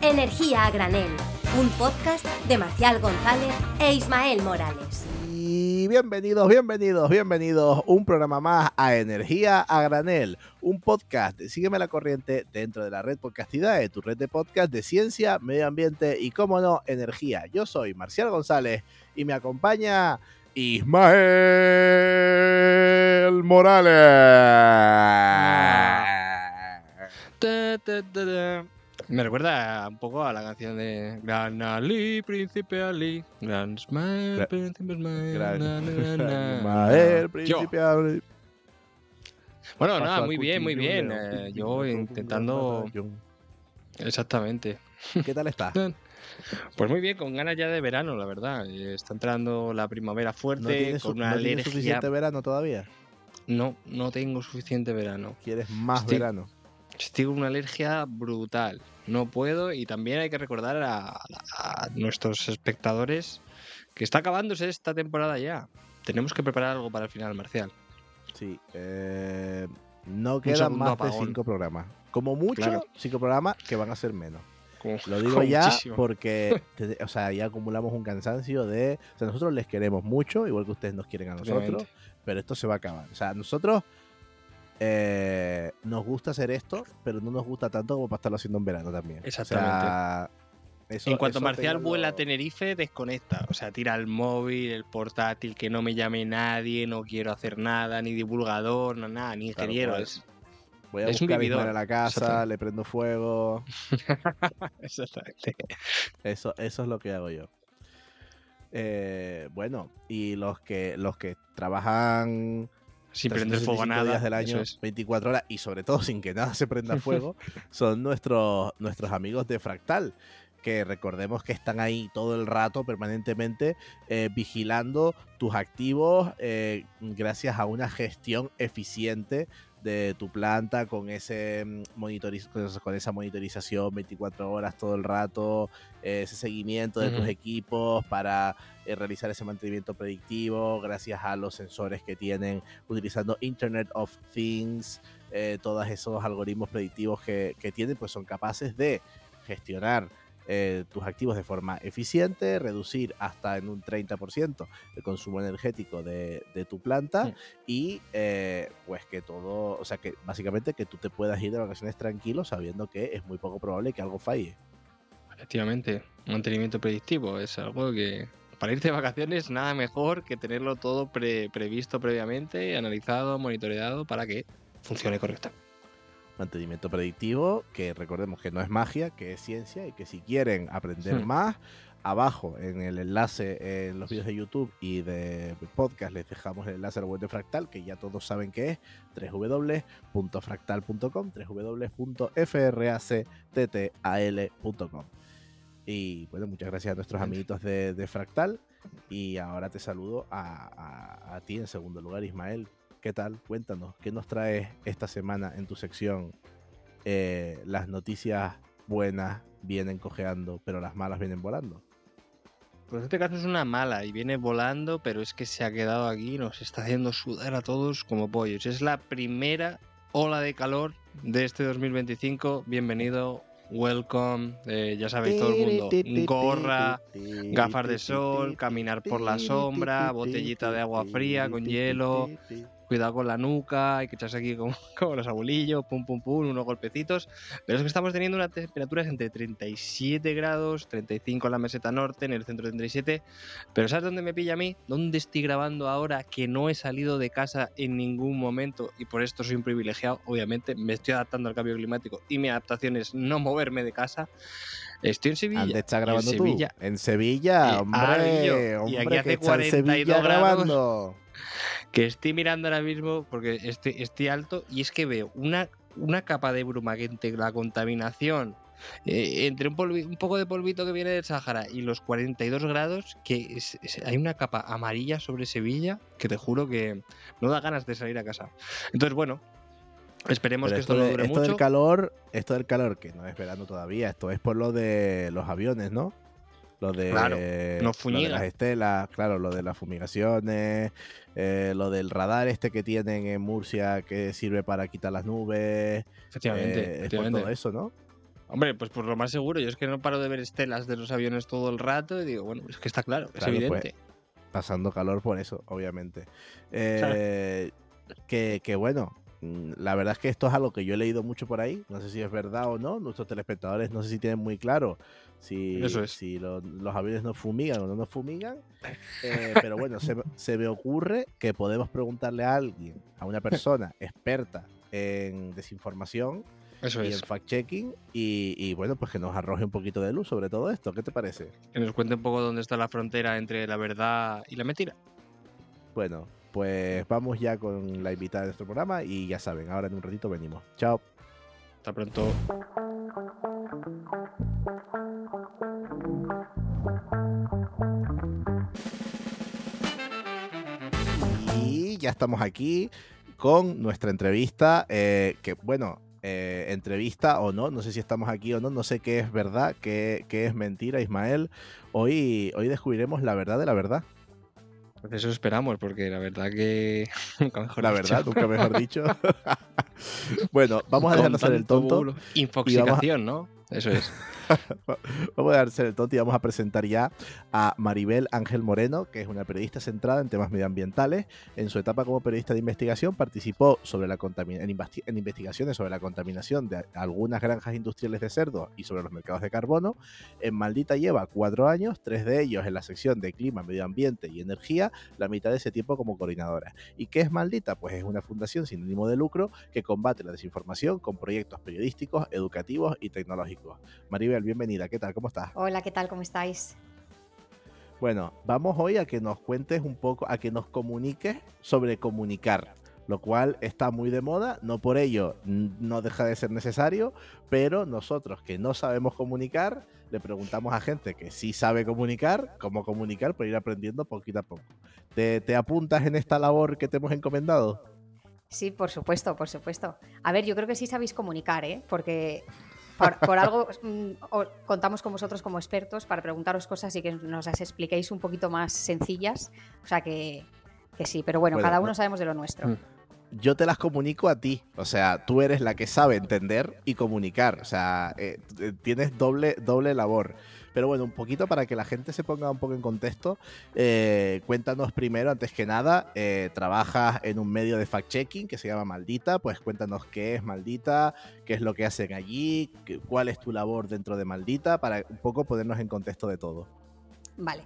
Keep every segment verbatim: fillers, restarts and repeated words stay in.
Energía a granel, un podcast de Marcial González e Ismael Morales. Y bienvenidos, bienvenidos, bienvenidos un programa más a Energía a Granel, un podcast de Sígueme la Corriente dentro de la red Podcastidae, tu red de podcast de ciencia, medio ambiente y, cómo no, energía. Yo soy Marcial González y me acompaña Ismael Morales. Ta, ta, ta, ta. Me recuerda un poco a la canción de Gran Ali, Príncipe Ali, Gran Ismael, Gra- Príncipe Ismael, Gran na, na, na, na, Ismael, na. príncipe. Yo. Bueno, Pasó nada, a muy bien, muy cuchillo, bien. León, eh, pim, pim, yo mató un intentando... gran batallón. Exactamente. ¿Qué tal está? Pues muy bien, con ganas ya de verano, la verdad. Eh, Está entrando la primavera ¿No fuerte, tienes, con su- una ¿no tienes alergia... suficiente verano todavía? No, no tengo suficiente verano. ¿Quieres más Estoy- verano? Estoy con una alergia brutal. No puedo, y también hay que recordar a, a nuestros espectadores que está acabándose esta temporada ya. Tenemos que preparar algo para el final, Marcial. Sí, eh, no quedan segundo más apagón. de cinco programas. Como mucho, Claro. cinco programas que van a ser menos. Como- Lo digo como ya muchísimo. porque te- o sea, ya acumulamos un cansancio de... O sea, nosotros les queremos mucho, igual que ustedes nos quieren a nosotros, Efectivamente. pero esto se va a acabar. O sea, nosotros eh, nos gusta hacer esto, pero no nos gusta tanto como para estarlo haciendo en verano también. Exactamente. O sea, eso- En cuanto eso Marcial ténganlo- vuela a Tenerife, desconecta. O sea, tira el móvil, el portátil, que no me llame nadie, no quiero hacer nada, ni divulgador, no, nada, ni Tal ingeniero. cual. Es, Voy a es un buscar a vividor. Ismael a la casa, Exactamente. le prendo fuego. Exactamente. Eso, eso es lo que hago yo. Eh, bueno, y los que los que trabajan Sin prender fuego a trescientos sesenta y cinco nada. días del Eso año, es. veinticuatro horas, y sobre todo sin que nada se prenda fuego, son nuestros, nuestros amigos de Fractal, que recordemos que están ahí todo el rato, permanentemente, eh, vigilando tus activos eh, gracias a una gestión eficiente de tu planta, con ese monitoriz con, eso- con esa monitorización veinticuatro horas todo el rato, eh, ese seguimiento de tus Ujú. equipos para eh, realizar ese mantenimiento predictivo, gracias a los sensores que tienen, utilizando Internet of Things, eh, todos esos algoritmos predictivos que, que tienen, pues son capaces de gestionar eh, tus activos de forma eficiente, reducir hasta en un treinta por ciento el consumo energético de, de tu planta, Mm. y eh, pues que todo, o sea, que básicamente que tú te puedas ir de vacaciones tranquilo sabiendo que es muy poco probable que algo falle. Efectivamente, mantenimiento predictivo es algo que para irte de vacaciones nada mejor que tenerlo todo pre- previsto previamente, analizado, monitoreado para que funcione correctamente. Mantenimiento predictivo, que recordemos que no es magia, que es ciencia, y que si quieren aprender Hmm. más, abajo en el enlace en los vídeos de YouTube y de podcast les dejamos el enlace a la web de Fractal, que ya todos saben que es doble u doble u doble u punto fractal punto com, doble u doble u doble u punto fracttal punto com. Y bueno, muchas gracias a nuestros amiguitos de, de Fractal, y ahora te saludo a, a, a ti en segundo lugar, Ismael. ¿Qué tal? Cuéntanos, ¿qué nos traes esta semana en tu sección? Eh, las noticias buenas vienen cojeando, pero las malas vienen volando. Pues en este caso es una mala y viene volando, pero es que se ha quedado aquí y nos está haciendo sudar a todos como pollos. Es la primera ola de calor de este dos mil veinticinco. Bienvenido, welcome. Eh, ya sabéis, todo el mundo, gorra, gafas de sol, caminar por la sombra, botellita de agua fría con hielo. Cuidado con la nuca, hay que echarse aquí como, como los abuelillos, pum, pum, pum, unos golpecitos. Pero es que estamos teniendo unas temperaturas entre treinta y siete grados, treinta y cinco en la meseta norte, en el centro treinta y siete. Pero ¿sabes dónde me pilla a mí? ¿Dónde estoy grabando ahora que no he salido de casa en ningún momento? Y por esto soy un privilegiado, obviamente. Me estoy adaptando al cambio climático y mi adaptación es no moverme de casa. Estoy en Sevilla. ¿Dónde estás y grabando en Sevilla, tú? En Sevilla, Eh, ahora vi yo, hombre, y aquí hombre, hace que está en cuarenta y Sevilla dos grados. grabando. Que estoy mirando ahora mismo porque estoy, estoy alto y es que veo una, una capa de bruma que entre la contaminación, eh, entre un, polvi, un poco de polvito que viene del Sáhara y los cuarenta y dos grados, que es, es, hay una capa amarilla sobre Sevilla que te juro que no da ganas de salir a casa. Entonces, bueno, esperemos Pero que esto, esto no de, dure esto mucho. del calor, esto del calor, que no es verano todavía, esto es por lo de los aviones, ¿no? Lo de, Claro, nos lo de las fuñiga. estelas, claro, lo de las fumigaciones, eh, lo del radar este que tienen en Murcia que sirve para quitar las nubes. Efectivamente, eh, es por efectivamente. todo eso, ¿no? Hombre, pues por lo más seguro. Yo es que no paro de ver estelas de los aviones todo el rato y digo, bueno, es que está claro, es Claro, pues, evidente. pasando calor por eso, obviamente. Eh, que, que bueno, mm, la verdad es que esto es algo que yo he leído mucho por ahí. No sé si es verdad o no. Nuestros telespectadores no sé si tienen muy claro si, Eso es. si lo- los aviones nos fumigan o no nos fumigan. Eh, pero bueno, se, me- se me ocurre que podemos preguntarle a alguien, a una persona experta en desinformación Eso y es. en fact-checking, y, y bueno, pues que nos arroje un poquito de luz sobre todo esto. ¿Qué te parece? Que nos cuente un poco dónde está la frontera entre la verdad y la mentira. Bueno, pues vamos ya con la invitada de nuestro programa y ya saben, ahora en un ratito venimos. Chao. Hasta pronto. Y ya estamos aquí con nuestra entrevista, eh, que bueno, eh, entrevista o no, no sé si estamos aquí o no, no sé qué es verdad, qué, qué es mentira, Ismael. Hoy, hoy descubriremos la verdad de la verdad. Pues eso esperamos, porque la verdad que. Nunca mejor La dicho. verdad, nunca mejor dicho. Bueno, vamos a dejarnos Con ser el tanto tonto. bulo. y vamos a- Infoxicación, ¿no? Eso es. Vamos a darse el tonto y vamos a presentar ya a Maribel Ángel Moreno, que es una periodista centrada en temas medioambientales. En su etapa como periodista de investigación participó sobre la contamin- en, investi- en investigaciones sobre la contaminación de algunas granjas industriales de cerdos y sobre los mercados de carbono. En Maldita lleva cuatro años, tres de ellos en la sección de clima, medio ambiente y energía, la mitad de ese tiempo como coordinadora. ¿Y qué es Maldita? Pues es una fundación sin ánimo de lucro que combate la desinformación con proyectos periodísticos, educativos y tecnológicos. Maribel, bienvenida, ¿qué tal? ¿Cómo estás? Hola, ¿qué tal? ¿Cómo estáis? Bueno, vamos hoy a que nos cuentes un poco, a que nos comuniques sobre comunicar, lo cual está muy de moda, no por ello n- no deja de ser necesario, pero nosotros que no sabemos comunicar, le preguntamos a gente que sí sabe comunicar, cómo comunicar, para ir aprendiendo poquito a poco. ¿Te, te apuntas en esta labor que te hemos encomendado? Sí, por supuesto, por supuesto. A ver, yo creo que sí sabéis comunicar, ¿eh? Porque por, por algo mm, o- contamos con vosotros como expertos para preguntaros cosas y que nos las expliquéis un poquito más sencillas. O sea que, que sí, pero bueno, Bueno, cada no- uno sabemos de lo nuestro. Mm. Yo te las comunico a ti, o sea, tú eres la que sabe entender y comunicar, o sea, eh, t- tienes doble, doble labor. Pero bueno, un poquito para que la gente se ponga un poco en contexto, eh, cuéntanos primero, antes que nada, eh, trabajas en un medio de fact-checking que se llama Maldita, pues cuéntanos qué es Maldita, qué es lo que hacen allí, qué- cuál es tu labor dentro de Maldita, para un poco ponernos en contexto de todo. Vale.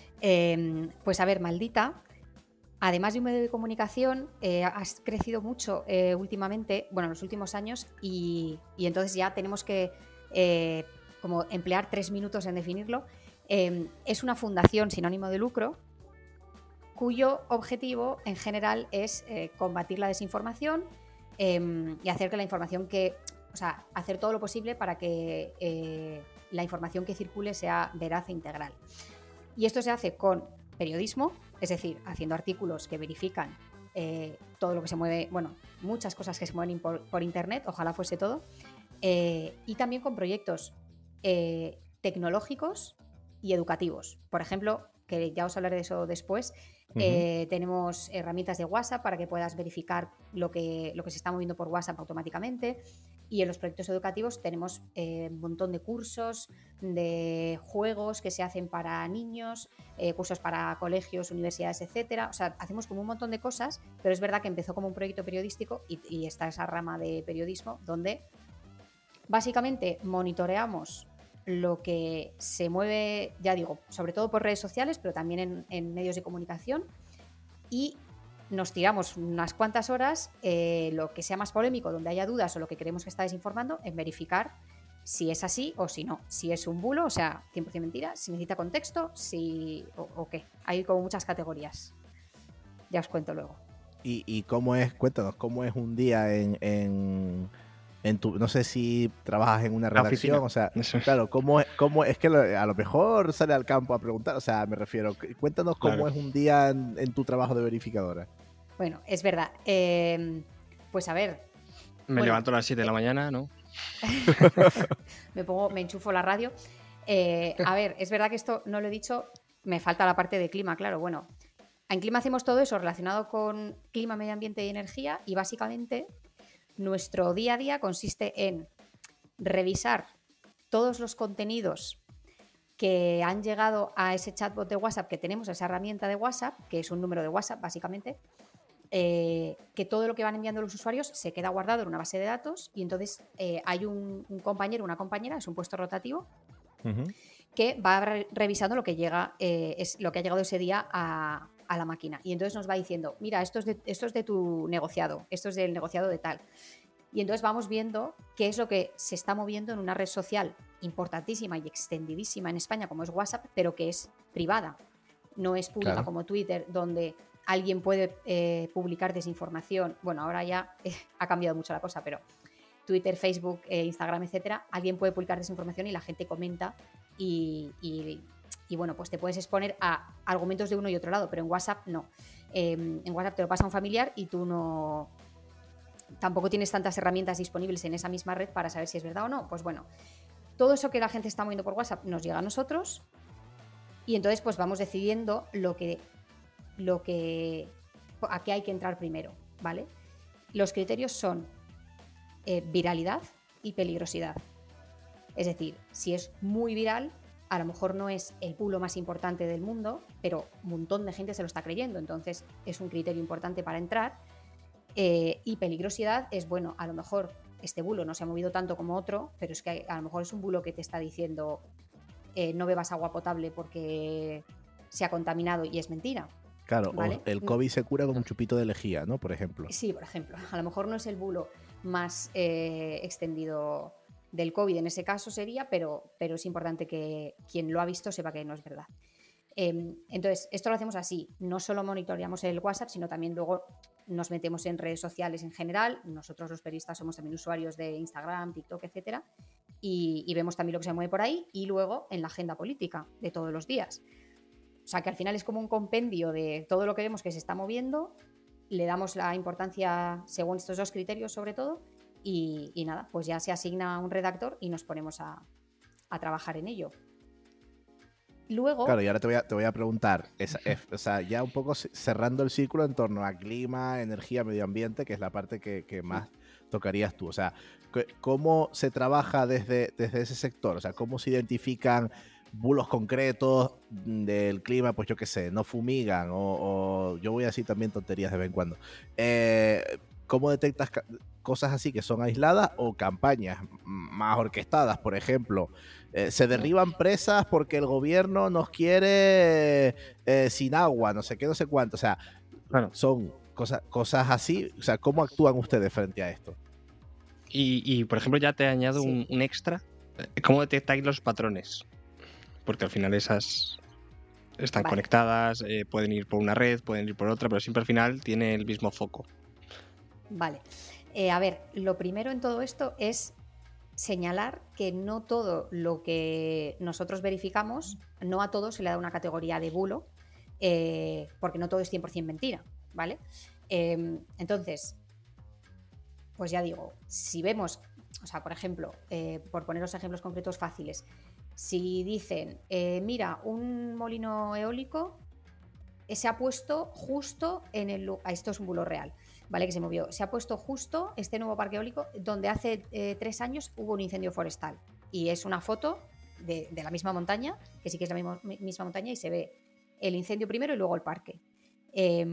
Eh, pues a ver, Maldita, además de un medio de comunicación, eh, has crecido mucho eh, últimamente, bueno, en los últimos años, y, y entonces ya tenemos que eh, como emplear tres minutos en definirlo. Eh, es una fundación sin ánimo de lucro cuyo objetivo en general es eh, combatir la desinformación eh, y hacer que la información que, o sea, hacer todo lo posible para que eh, la información que circule sea veraz e integral. Y esto se hace con periodismo, es decir, haciendo artículos que verifican eh, todo lo que se mueve, bueno, muchas cosas que se mueven por, por internet, ojalá fuese todo, eh, y también con proyectos eh, tecnológicos y educativos. Por ejemplo, que ya os hablaré de eso después, Ujú. eh, tenemos herramientas de WhatsApp para que puedas verificar lo que, lo que se está moviendo por WhatsApp automáticamente. Y en los proyectos educativos tenemos eh, un montón de cursos, de juegos que se hacen para niños, eh, cursos para colegios, universidades, etcétera. O sea, hacemos como un montón de cosas, pero es verdad que empezó como un proyecto periodístico y, y está esa rama de periodismo donde básicamente monitoreamos lo que se mueve, ya digo, sobre todo por redes sociales, pero también en, en medios de comunicación, y nos tiramos unas cuantas horas, eh, lo que sea más polémico, donde haya dudas o lo que creemos que está desinformando, en verificar si es así o si no, si es un bulo, o sea, cien por ciento mentira, si necesita contexto, si o, o qué. Hay como muchas categorías. Ya os cuento luego. ¿Y, y cómo es, cuéntanos, cómo es un día en, en, en tu, no sé si trabajas en una La redacción, oficina. o sea, Eso es. claro, cómo es, cómo es que lo- a lo mejor sale al campo a preguntar, o sea, me refiero, cu- cuéntanos cómo Claro. es un día en, en tu trabajo de verificadora. Bueno, es verdad. Eh, pues a ver, Me Bueno, levanto a las siete de la eh, mañana, ¿no? me pongo, me enchufo la radio. Eh, a ver, es verdad que esto no lo he dicho, me falta la parte de clima, claro. Bueno, en clima hacemos todo eso relacionado con clima, medio ambiente y energía, y básicamente nuestro día a día consiste en revisar todos los contenidos que han llegado a ese chatbot de WhatsApp que tenemos, a esa herramienta de WhatsApp, que es un número de WhatsApp básicamente, eh, que todo lo que van enviando los usuarios se queda guardado en una base de datos y entonces eh, hay un, un compañero, una compañera, es un puesto rotativo, uh-huh. que va re- revisando lo que llega, eh, es lo que ha llegado ese día a, a la máquina. Y entonces nos va diciendo, mira, esto es, de, esto es de tu negociado, esto es del negociado de tal. Y entonces vamos viendo qué es lo que se está moviendo en una red social importantísima y extendidísima en España como es WhatsApp, pero que es privada. No es pública claro. como Twitter, donde alguien puede eh, publicar desinformación. Bueno, ahora ya eh, ha cambiado mucho la cosa, pero Twitter, Facebook, eh, Instagram, etcétera, alguien puede publicar desinformación y la gente comenta y, y, y bueno, pues te puedes exponer a argumentos de uno y otro lado, pero en WhatsApp no. Eh, en WhatsApp te lo pasa un familiar y tú no... tampoco tienes tantas herramientas disponibles en esa misma red para saber si es verdad o no. Pues bueno, todo eso que la gente está moviendo por WhatsApp nos llega a nosotros y entonces pues vamos decidiendo lo que, lo que, a qué hay que entrar primero, ¿vale? Los criterios son eh, viralidad y peligrosidad. Es decir, si es muy viral, a lo mejor no es el bulo más importante del mundo, pero un montón de gente se lo está creyendo, entonces es un criterio importante para entrar. Eh, y peligrosidad es, bueno, a lo mejor este bulo no se ha movido tanto como otro, pero es que a lo mejor es un bulo que te está diciendo eh, no bebas agua potable porque se ha contaminado y es mentira. Claro, ¿vale? O el COVID se cura con un chupito de lejía, ¿no? Por ejemplo. Sí, por ejemplo. A lo mejor no es el bulo más eh, extendido del COVID en ese caso sería, pero, pero es importante que quien lo ha visto sepa que no es verdad. Eh, entonces, esto lo hacemos así. No solo monitoreamos el WhatsApp, sino también luego nos metemos en redes sociales en general. Nosotros los periodistas somos también usuarios de Instagram, TikTok, etcétera. Y, y vemos también lo que se mueve por ahí y luego en la agenda política de todos los días. O sea, que al final es como un compendio de todo lo que vemos que se está moviendo, le damos la importancia según estos dos criterios sobre todo y, y nada, pues ya se asigna un redactor y nos ponemos a, a trabajar en ello. Luego... Claro, y ahora te voy a, te voy a preguntar, es, es, o sea, ya un poco cerrando el círculo en torno a clima, energía, medio ambiente, que es la parte que, que más tocarías tú. O sea, ¿cómo se trabaja desde, desde ese sector? O sea, ¿cómo se identifican bulos concretos del clima? Pues yo qué sé, no fumigan o, o yo voy a decir también tonterías de vez en cuando. Eh, ¿Cómo detectas cosas así que son aisladas o campañas más orquestadas? Por ejemplo, eh, se derriban presas porque el gobierno nos quiere eh, sin agua, no sé qué, no sé cuánto. O sea, bueno, son cosas, cosas así. O sea, ¿cómo actúan ustedes frente a esto? Y, y por ejemplo, ya te añado sí. un, un extra. ¿Cómo detectáis los patrones? Porque al final esas están vale. conectadas, eh, pueden ir por una red, pueden ir por otra, pero siempre al final tiene el mismo foco. Vale. Eh, a ver, lo primero en todo esto es señalar que no todo lo que nosotros verificamos, no a todo se le da una categoría de bulo, eh, porque no todo es cien por ciento mentira, ¿vale? Eh, entonces, pues ya digo, si vemos, o sea, por ejemplo, eh, por poner los ejemplos concretos fáciles, si dicen, eh, mira, un molino eólico se ha puesto justo en el lugar, esto es un bulo real, ¿vale? Que se movió, se ha puesto justo este nuevo parque eólico donde hace eh, tres años hubo un incendio forestal y es una foto de, de la misma montaña, que sí que es la misma, misma montaña y se ve el incendio primero y luego el parque. Eh,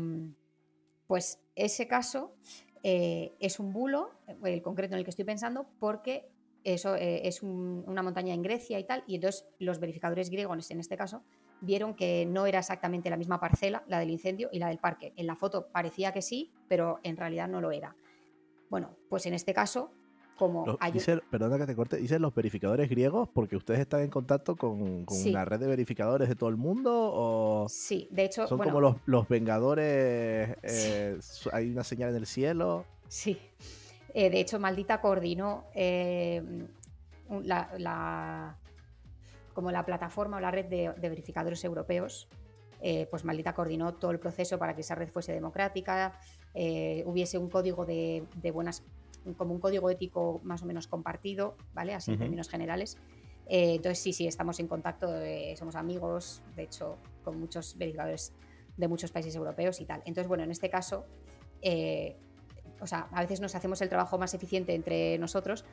pues ese caso eh, es un bulo, el concreto en el que estoy pensando, porque eso eh, es un, una montaña en Grecia y tal, y entonces los verificadores griegos en este caso vieron que no era exactamente la misma parcela, la del incendio y la del parque. En la foto parecía que sí, pero en realidad no lo era. Bueno, pues en este caso, como... Los, hay... dice, perdona que te corte, ¿dicen los verificadores griegos porque ustedes están en contacto con, con sí. una red de verificadores de todo el mundo? ¿O sí, de hecho... son bueno, como los, los vengadores, eh, sí. hay una señal en el cielo? Sí, eh, de hecho Maldita coordinó eh, la... la como la plataforma o la red de, de verificadores europeos, eh, pues Maldita coordinó todo el proceso para que esa red fuese democrática, eh, hubiese un código de, de buenas, como un código ético más o menos compartido, ¿vale? Así en uh-huh. términos generales. Eh, entonces sí, sí, estamos en contacto, eh, somos amigos, de hecho, con muchos verificadores de muchos países europeos y tal. Entonces, bueno, en este caso, eh, o sea, a veces nos hacemos el trabajo más eficiente entre nosotros,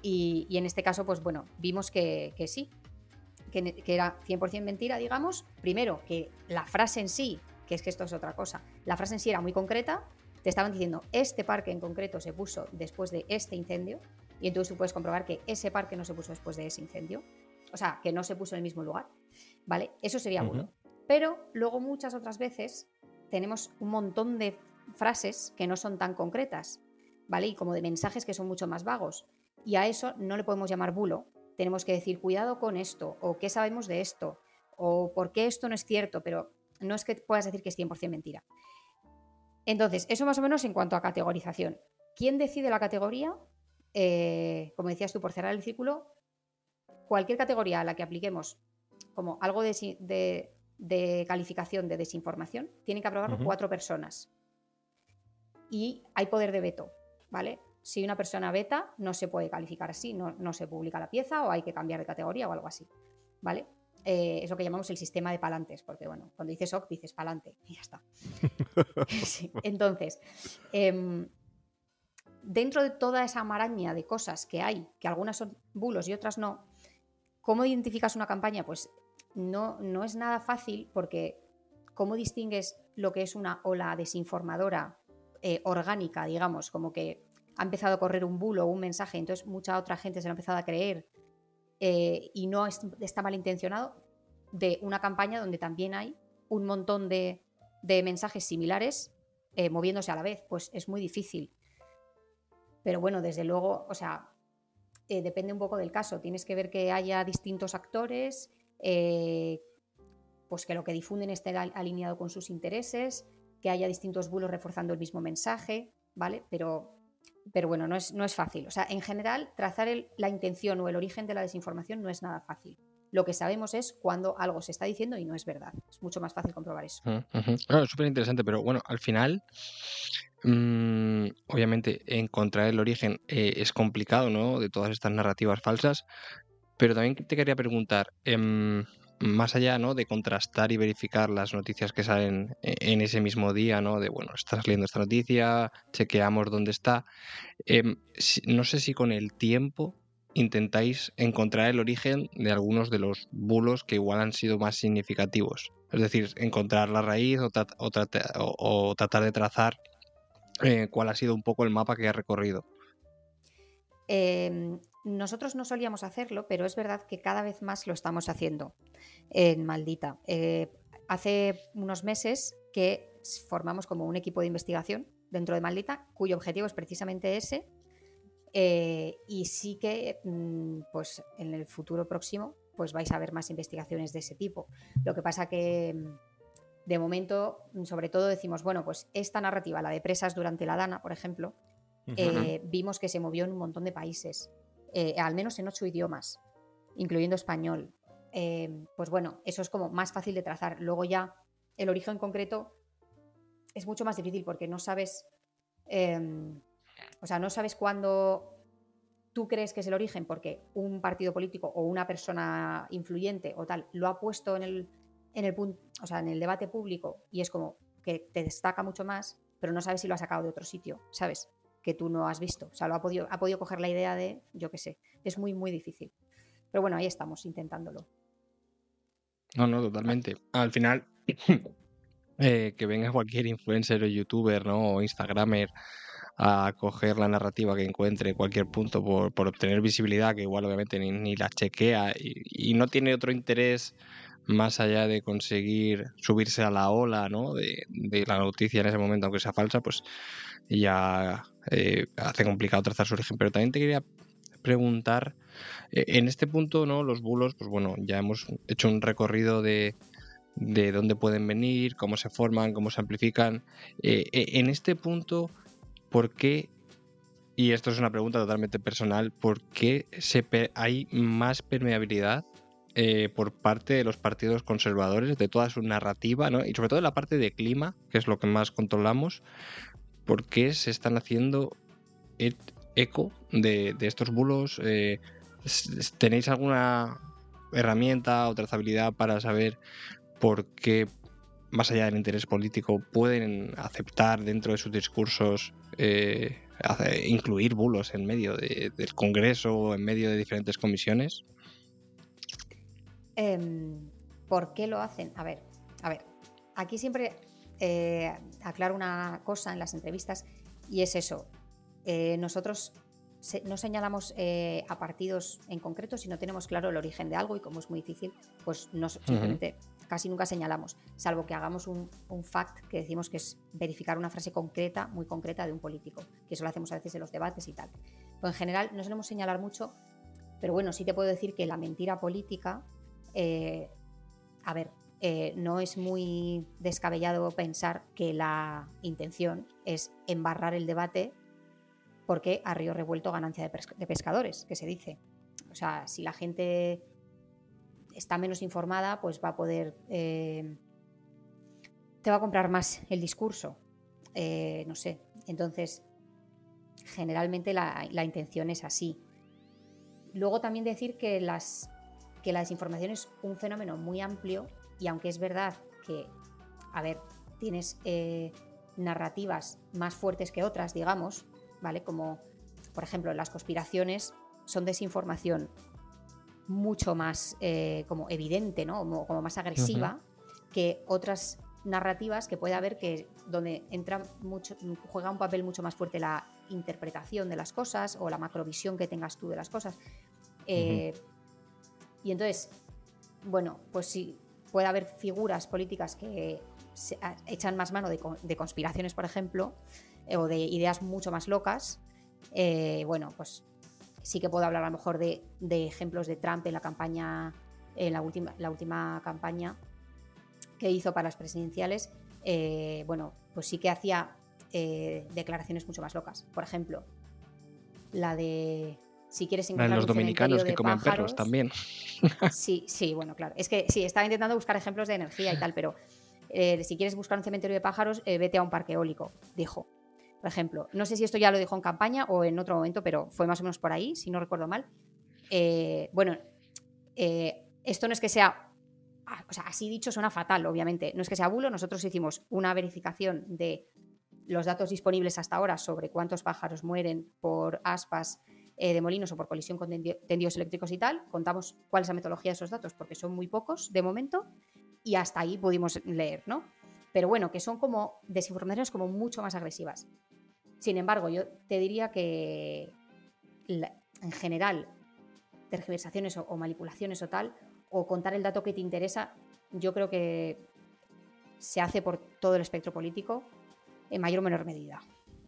Y, y en este caso, pues bueno, vimos que, que sí, que, que era cien por ciento mentira, digamos. Primero, que la frase en sí, que es que esto es otra cosa, la frase en sí era muy concreta, te estaban diciendo, este parque en concreto se puso después de este incendio, y entonces tú puedes comprobar que ese parque no se puso después de ese incendio, o sea, que no se puso en el mismo lugar, ¿vale? Eso sería bulo. Uh-huh. Pero luego muchas otras veces tenemos un montón de frases que no son tan concretas, ¿vale? Y como de mensajes que son mucho más vagos. Y a eso no le podemos llamar bulo. Tenemos que decir, cuidado con esto, o qué sabemos de esto, o por qué esto no es cierto, pero no es que puedas decir que es cien por ciento mentira. Entonces, eso más o menos en cuanto a categorización. ¿Quién decide la categoría? Eh, como decías tú, por cerrar el círculo, cualquier categoría a la que apliquemos como algo de, de, de calificación de desinformación, tienen que aprobarlo uh-huh. cuatro personas. Y hay poder de veto, ¿vale? Si una persona veta, no se puede calificar así, no, no se publica la pieza o hay que cambiar de categoría o algo así, ¿vale? Eh, es lo que llamamos el sistema de palantes, porque bueno, cuando dices O C dices palante y ya está. Sí. Entonces, eh, dentro de toda esa maraña de cosas que hay, que algunas son bulos y otras no, ¿cómo identificas una campaña? Pues no, no es nada fácil, porque ¿cómo distingues lo que es una ola desinformadora eh, orgánica, digamos, como que ha empezado a correr un bulo o un mensaje, entonces mucha otra gente se lo ha empezado a creer eh, y no es, está malintencionado, de una campaña donde también hay un montón de, de mensajes similares eh, moviéndose a la vez? Pues es muy difícil. Pero bueno, desde luego, o sea, eh, depende un poco del caso. Tienes que ver que haya distintos actores, eh, pues que lo que difunden esté alineado con sus intereses, que haya distintos bulos reforzando el mismo mensaje, ¿vale? Pero... Pero bueno, no es, no es fácil. O sea, en general, trazar el, la intención o el origen de la desinformación no es nada fácil. Lo que sabemos es cuando algo se está diciendo y no es verdad. Es mucho más fácil comprobar eso. Uh-huh. No, es súper interesante, pero bueno, al final, mmm, obviamente, encontrar el origen eh, es complicado, ¿no? De todas estas narrativas falsas. Pero también te quería preguntar, eh, más allá, ¿no?, de contrastar y verificar las noticias que salen en ese mismo día, ¿no? De, bueno, estás leyendo esta noticia, chequeamos dónde está. Eh, si, no sé si con el tiempo intentáis encontrar el origen de algunos de los bulos que igual han sido más significativos. Es decir, encontrar la raíz o, tra- o, tra- o, o tratar de trazar eh, cuál ha sido un poco el mapa que ha recorrido. Eh, nosotros no solíamos hacerlo, pero es verdad que cada vez más lo estamos haciendo en Maldita. Eh, hace unos meses que formamos como un equipo de investigación dentro de Maldita, cuyo objetivo es precisamente ese, eh, y sí que pues en el futuro próximo pues vais a ver más investigaciones de ese tipo. Lo que pasa que de momento, sobre todo decimos, bueno, pues esta narrativa, la de presas durante la Dana, por ejemplo, Eh, uh-huh. vimos que se movió en un montón de países, eh, al menos en ocho idiomas, incluyendo español. Eh, pues bueno, eso es como más fácil de trazar. Luego ya el origen concreto es mucho más difícil porque no sabes, eh, o sea, no sabes cuándo tú crees que es el origen porque un partido político o una persona influyente o tal lo ha puesto en el, en el punto, o sea, en el debate público, y es como que te destaca mucho más, pero no sabes si lo ha sacado de otro sitio, ¿sabes? Que tú no has visto. O sea, lo ha podido, ha podido coger la idea de, yo qué sé, es muy, muy difícil. Pero bueno, ahí estamos, intentándolo. No, no, totalmente. Al final, eh, que venga cualquier influencer o youtuber, ¿no?, o instagramer a coger la narrativa que encuentre en cualquier punto por, por obtener visibilidad, que igual obviamente ni, ni la chequea y, y no tiene otro interés más allá de conseguir subirse a la ola, ¿no?, de, de la noticia en ese momento, aunque sea falsa, pues ya eh, hace complicado trazar su origen. Pero también te quería preguntar, eh, en este punto, ¿no?, los bulos, pues bueno, ya hemos hecho un recorrido de, de dónde pueden venir, cómo se forman, cómo se amplifican. Eh, en este punto, ¿por qué? Y esto es una pregunta totalmente personal, ¿por qué se pe- hay más permeabilidad eh, por parte de los partidos conservadores, de toda su narrativa, ¿no?, y sobre todo de la parte de clima, que es lo que más controlamos? ¿Por qué se están haciendo et- eco de, de estos bulos? Eh, ¿Tenéis alguna herramienta o trazabilidad para saber por qué, más allá del interés político, pueden aceptar dentro de sus discursos eh, hace, incluir bulos en medio de, del Congreso o en medio de diferentes comisiones? Eh, ¿Por qué lo hacen? A ver, a ver, aquí siempre eh, aclaro una cosa en las entrevistas y es eso. Eh, nosotros se, no señalamos eh, a partidos en concreto si no tenemos claro el origen de algo y como es muy difícil, pues no, simplemente uh-huh. casi nunca señalamos, salvo que hagamos un, un fact que decimos que es verificar una frase concreta, muy concreta de un político, que eso lo hacemos a veces en los debates y tal. Pues en general no solemos señalar mucho, pero bueno, sí te puedo decir que la mentira política, eh, a ver, eh, no es muy descabellado pensar que la intención es embarrar el debate porque a río revuelto ganancia de, pesca- de pescadores, que se dice. O sea, si la gente está menos informada, pues va a poder... Eh, te va a comprar más el discurso. Eh, no sé. Entonces, generalmente la, la intención es así. Luego también decir que, las, que la desinformación es un fenómeno muy amplio y aunque es verdad que, a ver, tienes eh, narrativas más fuertes que otras, digamos, ¿vale? Como, por ejemplo, las conspiraciones son desinformación mucho más eh, como evidente, ¿no? Como, como más agresiva uh-huh. que otras narrativas que puede haber que donde entra mucho, juega un papel mucho más fuerte la interpretación de las cosas o la macrovisión que tengas tú de las cosas. Eh, uh-huh. Y entonces, bueno, pues sí, puede haber figuras políticas que se echan más mano de, de conspiraciones, por ejemplo, eh, o de ideas mucho más locas. Eh, bueno, pues sí que puedo hablar a lo mejor de, de ejemplos de Trump en la campaña, en la última, la última campaña que hizo para las presidenciales. Eh, bueno, pues sí que hacía eh, declaraciones mucho más locas. Por ejemplo, la de si quieres encontrar los un dominicanos cementerio que de comen pájaros, perros también. Sí, sí, bueno, claro. Es que sí, estaba intentando buscar ejemplos de energía y tal, pero eh, si quieres buscar un cementerio de pájaros, eh, vete a un parque eólico, dijo. Por ejemplo, no sé si esto ya lo dijo en campaña o en otro momento, pero fue más o menos por ahí, si no recuerdo mal. Eh, bueno, eh, esto no es que sea... O sea, así dicho suena fatal, obviamente. No es que sea bulo, nosotros hicimos una verificación de los datos disponibles hasta ahora sobre cuántos pájaros mueren por aspas eh, de molinos o por colisión con tendidos eléctricos y tal. Contamos cuál es la metodología de esos datos porque son muy pocos de momento y hasta ahí pudimos leer, ¿no? Pero bueno, que son como desinformaciones como mucho más agresivas. Sin embargo, yo te diría que la, en general tergiversaciones o, o manipulaciones o tal, o contar el dato que te interesa, yo creo que se hace por todo el espectro político en mayor o menor medida.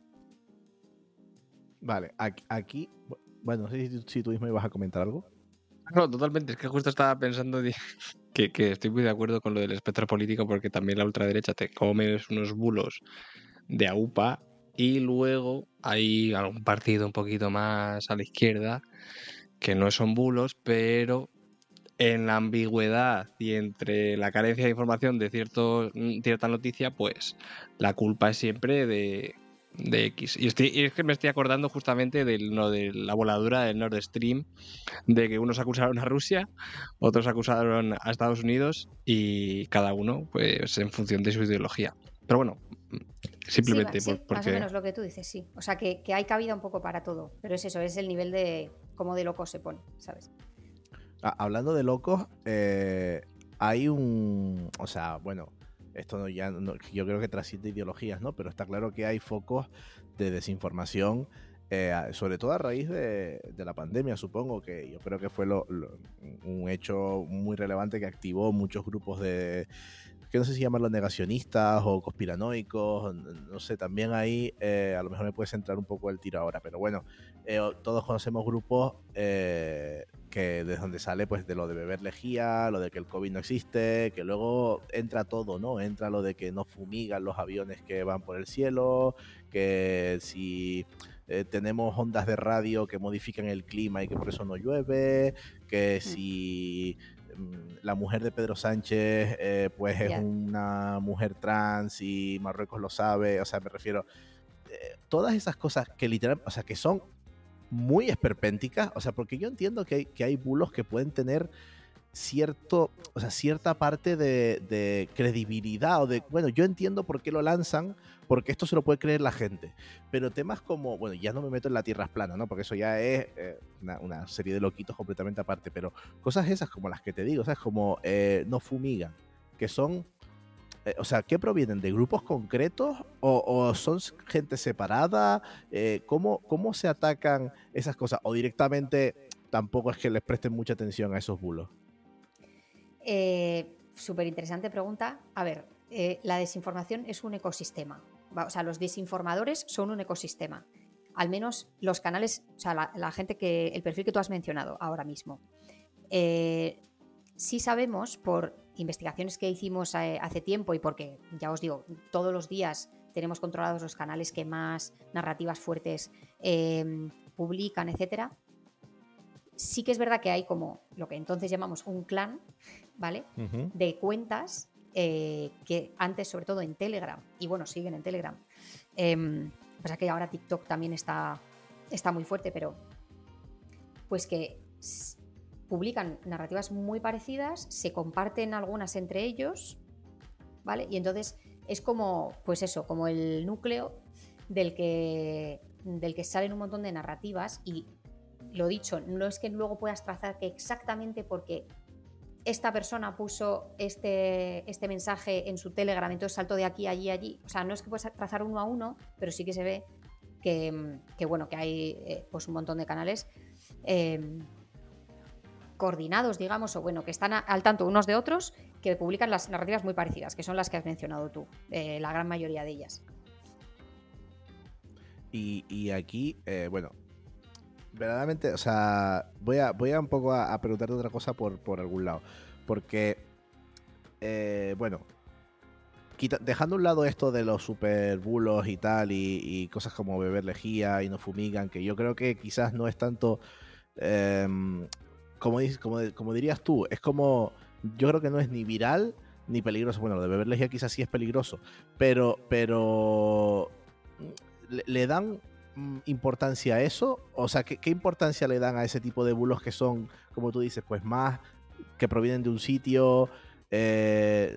Vale, aquí, aquí bueno, no sé si, si tú mismo ibas a comentar algo. No, totalmente, es que justo estaba pensando que, que estoy muy de acuerdo con lo del espectro político porque también la ultraderecha te come unos bulos de aupa y luego hay algún partido un poquito más a la izquierda que no son bulos, pero en la ambigüedad y entre la carencia de información de cierto, cierta noticia, pues la culpa es siempre de, de X. Y, estoy, y es que me estoy acordando justamente de, no, de la voladura del Nord Stream, de que unos acusaron a Rusia, otros acusaron a Estados Unidos y cada uno pues en función de su ideología. Pero bueno, simplemente sí, por, sí, porque... más o menos lo que tú dices, sí. O sea, que, que hay cabida un poco para todo, pero es eso, es el nivel de cómo de loco se pone, ¿sabes? Ah, hablando de locos, eh, hay un... O sea, bueno, esto no, ya no, yo creo que trasciende ideologías, ¿no? Pero está claro que hay focos de desinformación, eh, sobre todo a raíz de, de la pandemia, supongo, que yo creo que fue lo, lo, un hecho muy relevante que activó muchos grupos de... que no sé si llamarlos negacionistas o conspiranoicos, no sé, también ahí eh, a lo mejor me puede centrar un poco el tiro ahora, pero bueno, eh, todos conocemos grupos eh, que desde donde sale pues de lo de beber lejía, lo de que el COVID no existe, que luego entra todo, ¿no? Entra lo de que no fumigan los aviones que van por el cielo, que si... Eh, tenemos ondas de radio que modifican el clima y que por eso no llueve, que si la mujer de Pedro Sánchez eh, pues es yeah. una mujer trans y Marruecos lo sabe, o sea, me refiero eh, todas esas cosas que literal, o sea, que son muy esperpénticas, o sea, porque yo entiendo que hay, que hay bulos que pueden tener cierto, o sea, cierta parte de, de credibilidad o de, bueno, yo entiendo por qué lo lanzan, porque esto se lo puede creer la gente, pero temas como, bueno, ya no me meto en la tierra plana, ¿no? Porque eso ya es eh, una, una serie de loquitos completamente aparte, pero cosas esas como las que te digo, ¿sabes? Como eh, no fumigan, que son, eh, o sea, ¿qué provienen? ¿De grupos concretos o, o son gente separada? Eh, ¿cómo, ¿Cómo se atacan esas cosas? O directamente tampoco es que les presten mucha atención a esos bulos. Eh, Súper interesante pregunta. A ver, eh, la desinformación es un ecosistema. O sea, los desinformadores son un ecosistema. Al menos los canales, o sea, la, la gente que, el perfil que tú has mencionado ahora mismo. Eh, sí sabemos por investigaciones que hicimos eh, hace tiempo y porque, ya os digo, todos los días tenemos controlados los canales que más narrativas fuertes eh, publican, etcétera. Sí que es verdad que hay como lo que entonces llamamos un clan, ¿vale? Uh-huh. De cuentas eh, que antes, sobre todo en Telegram, y bueno, siguen en Telegram. Eh, pasa que ahora TikTok también está, está muy fuerte, pero pues que s- publican narrativas muy parecidas, se comparten algunas entre ellos, ¿vale? Y entonces es como, pues eso, como el núcleo del que, del que salen un montón de narrativas y lo dicho, no es que luego puedas trazar que exactamente porque esta persona puso este, este mensaje en su Telegram, entonces saltó de aquí, allí, allí. O sea, no es que puedas trazar uno a uno, pero sí que se ve que, que bueno, que hay eh, pues un montón de canales eh, coordinados, digamos, o bueno, que están a, al tanto unos de otros, que publican las narrativas muy parecidas, que son las que has mencionado tú, eh, la gran mayoría de ellas. Y, y aquí, eh, bueno, verdaderamente, o sea, voy a, voy a un poco a, a preguntarte otra cosa por, por algún lado. Porque, eh, bueno, quita, dejando a un lado esto de los super bulos y tal, y, y cosas como beber lejía y no fumigan, que yo creo que quizás no es tanto, eh, como, como, como dirías tú, es como, yo creo que no es ni viral ni peligroso. Bueno, lo de beber lejía quizás sí es peligroso, pero, pero le, le dan importancia a eso, o sea, ¿qué, ¿qué importancia le dan a ese tipo de bulos que son, como tú dices, pues más que provienen de un sitio, eh,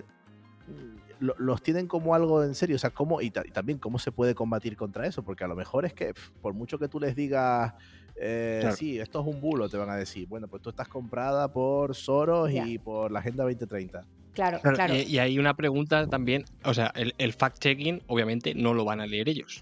lo, los tienen como algo en serio, o sea, cómo, y, ta, y también cómo se puede combatir contra eso, porque a lo mejor es que pff, por mucho que tú les digas, eh, claro. sí, esto es un bulo, te van a decir, bueno, pues tú estás comprada por Soros yeah. y por la Agenda veinte treinta. Claro, claro. claro. Y, y hay una pregunta también, o sea, el, el fact-checking obviamente no lo van a leer ellos.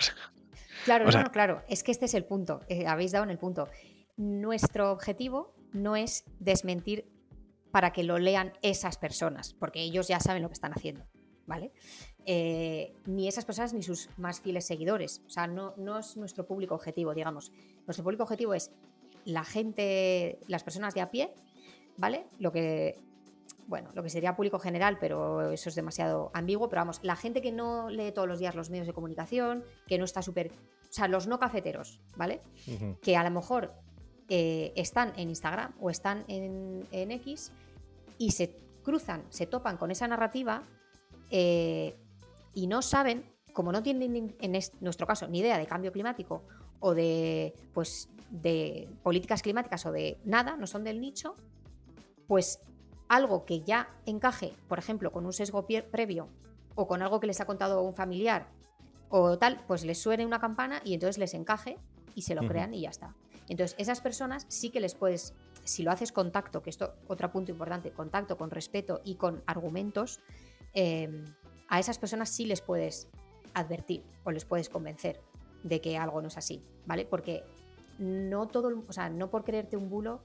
Claro, o sea, no, no, claro, es que este es el punto, eh, habéis dado en el punto. Nuestro objetivo no es desmentir para que lo lean esas personas, porque ellos ya saben lo que están haciendo, ¿vale? Eh, ni esas personas ni sus más fieles seguidores, o sea, no, no es nuestro público objetivo, digamos. Nuestro público objetivo es la gente, las personas de a pie, ¿vale? Lo que, bueno, lo que sería público general, pero eso es demasiado ambiguo, pero vamos, la gente que no lee todos los días los medios de comunicación, que no está súper... O sea, los no cafeteros, ¿vale? Uh-huh. Que a lo mejor eh, están en Instagram o están en, en X y se cruzan, se topan con esa narrativa eh, y no saben, como no tienen en este, nuestro caso ni idea de cambio climático o de, pues, de políticas climáticas o de nada, no son del nicho, pues algo que ya encaje, por ejemplo, con un sesgo previo o con algo que les ha contado un familiar o tal, pues les suene una campana y entonces les encaje y se lo uh-huh. crean y ya está. Entonces, esas personas sí que les puedes, si lo haces con tacto, que esto, otro punto importante, con tacto, con respeto y con argumentos, eh, a esas personas sí les puedes advertir o les puedes convencer de que algo no es así, ¿vale? Porque no todo, o sea, no por creerte un bulo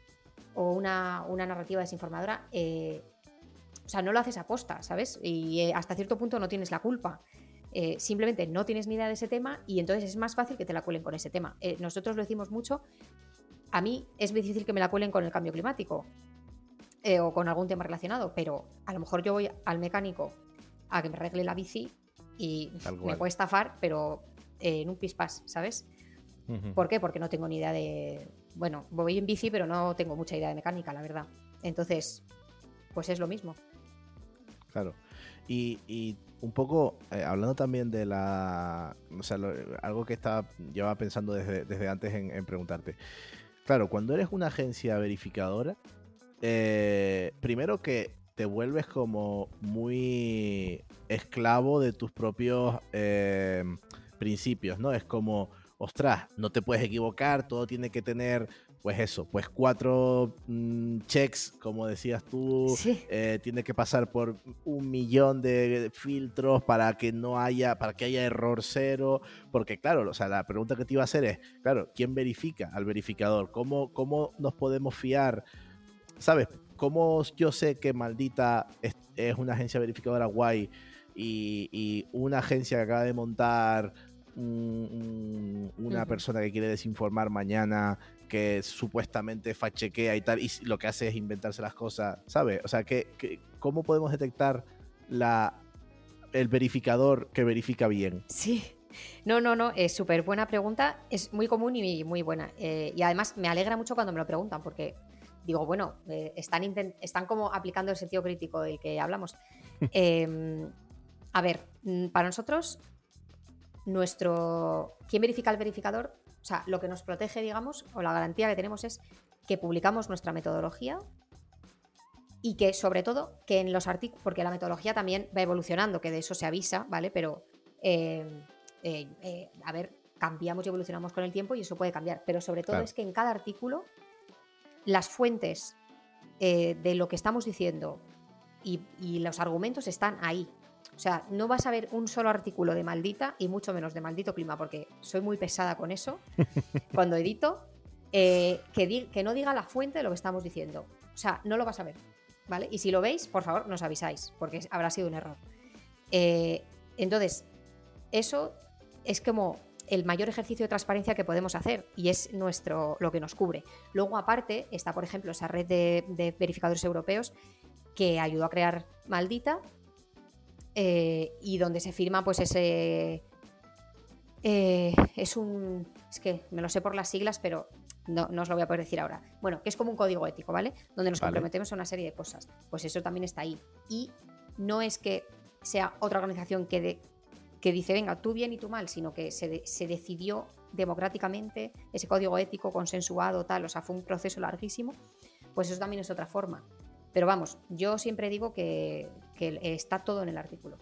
o una, una narrativa desinformadora, eh, o sea, no lo haces a posta, ¿sabes? Y eh, hasta cierto punto no tienes la culpa. Eh, simplemente no tienes ni idea de ese tema y entonces es más fácil que te la cuelen con ese tema. Eh, nosotros lo decimos mucho, a mí es muy difícil que me la cuelen con el cambio climático eh, o con algún tema relacionado, pero a lo mejor yo voy al mecánico a que me arregle la bici y me puede estafar, pero eh, en un pispás, ¿sabes? Uh-huh. ¿Por qué? Porque no tengo ni idea de... Bueno, voy en bici, pero no tengo mucha idea de mecánica, la verdad. Entonces, pues es lo mismo. Claro. Y, y un poco, eh, hablando también de la... O sea, lo, algo que estaba, llevaba pensando desde, desde antes en, en preguntarte. Claro, cuando eres una agencia verificadora, eh, primero que te vuelves como muy esclavo de tus propios eh, principios, ¿no? Es como, ostras, no te puedes equivocar, todo tiene que tener, pues eso, pues cuatro mmm, checks, como decías tú, Sí. eh, tiene que pasar por un millón de filtros para que no haya, para que haya error cero, porque claro, o sea, la pregunta que te iba a hacer es, claro, ¿quién verifica al verificador? ¿Cómo, cómo nos podemos fiar? ¿Sabes? ¿Cómo yo sé que Maldita es, es una agencia verificadora guay y, y una agencia que acaba de montar un, un, una uh-huh. persona que quiere desinformar mañana, que supuestamente fact-chequea y tal, y lo que hace es inventarse las cosas, ¿sabes? O sea, que, que, ¿cómo podemos detectar la, el verificador que verifica bien? Sí. No, no, no, es súper buena pregunta, es muy común y muy buena. Eh, y además me alegra mucho cuando me lo preguntan, porque digo, bueno, eh, están, intent- están como aplicando el sentido crítico del que hablamos. Eh, a ver, para nosotros, nuestro ¿quién verifica el verificador? O sea, lo que nos protege, digamos, o la garantía que tenemos es que publicamos nuestra metodología y que, sobre todo, que en los artículos, porque la metodología también va evolucionando, que de eso se avisa, ¿vale? Pero, eh, eh, eh, a ver, cambiamos y evolucionamos con el tiempo y eso puede cambiar. Pero sobre todo claro. es que en cada artículo las fuentes eh, de lo que estamos diciendo y, y los argumentos están ahí. O sea, no vas a ver un solo artículo de Maldita y mucho menos de Maldito Clima, porque soy muy pesada con eso cuando edito, eh, que, di- que no diga la fuente de lo que estamos diciendo. O sea, no lo vas a ver, ¿vale? Y si lo veis, por favor, nos avisáis, porque habrá sido un error. Eh, entonces, eso es como el mayor ejercicio de transparencia que podemos hacer y es nuestro lo que nos cubre. Luego, aparte, está, por ejemplo, esa red de, de verificadores europeos que ayudó a crear Maldita, eh, y donde se firma pues ese... Eh, es un... Es que me lo sé por las siglas, pero no, no os lo voy a poder decir ahora. Bueno, que es como un código ético, ¿vale? Donde nos vale. comprometemos a una serie de cosas. Pues eso también está ahí. Y no es que sea otra organización que, de, que dice, venga, tú bien y tú mal, sino que se, de, se decidió democráticamente ese código ético consensuado, tal, o sea, fue un proceso larguísimo. Pues eso también es otra forma. Pero vamos, yo siempre digo que, que está todo en el artículo.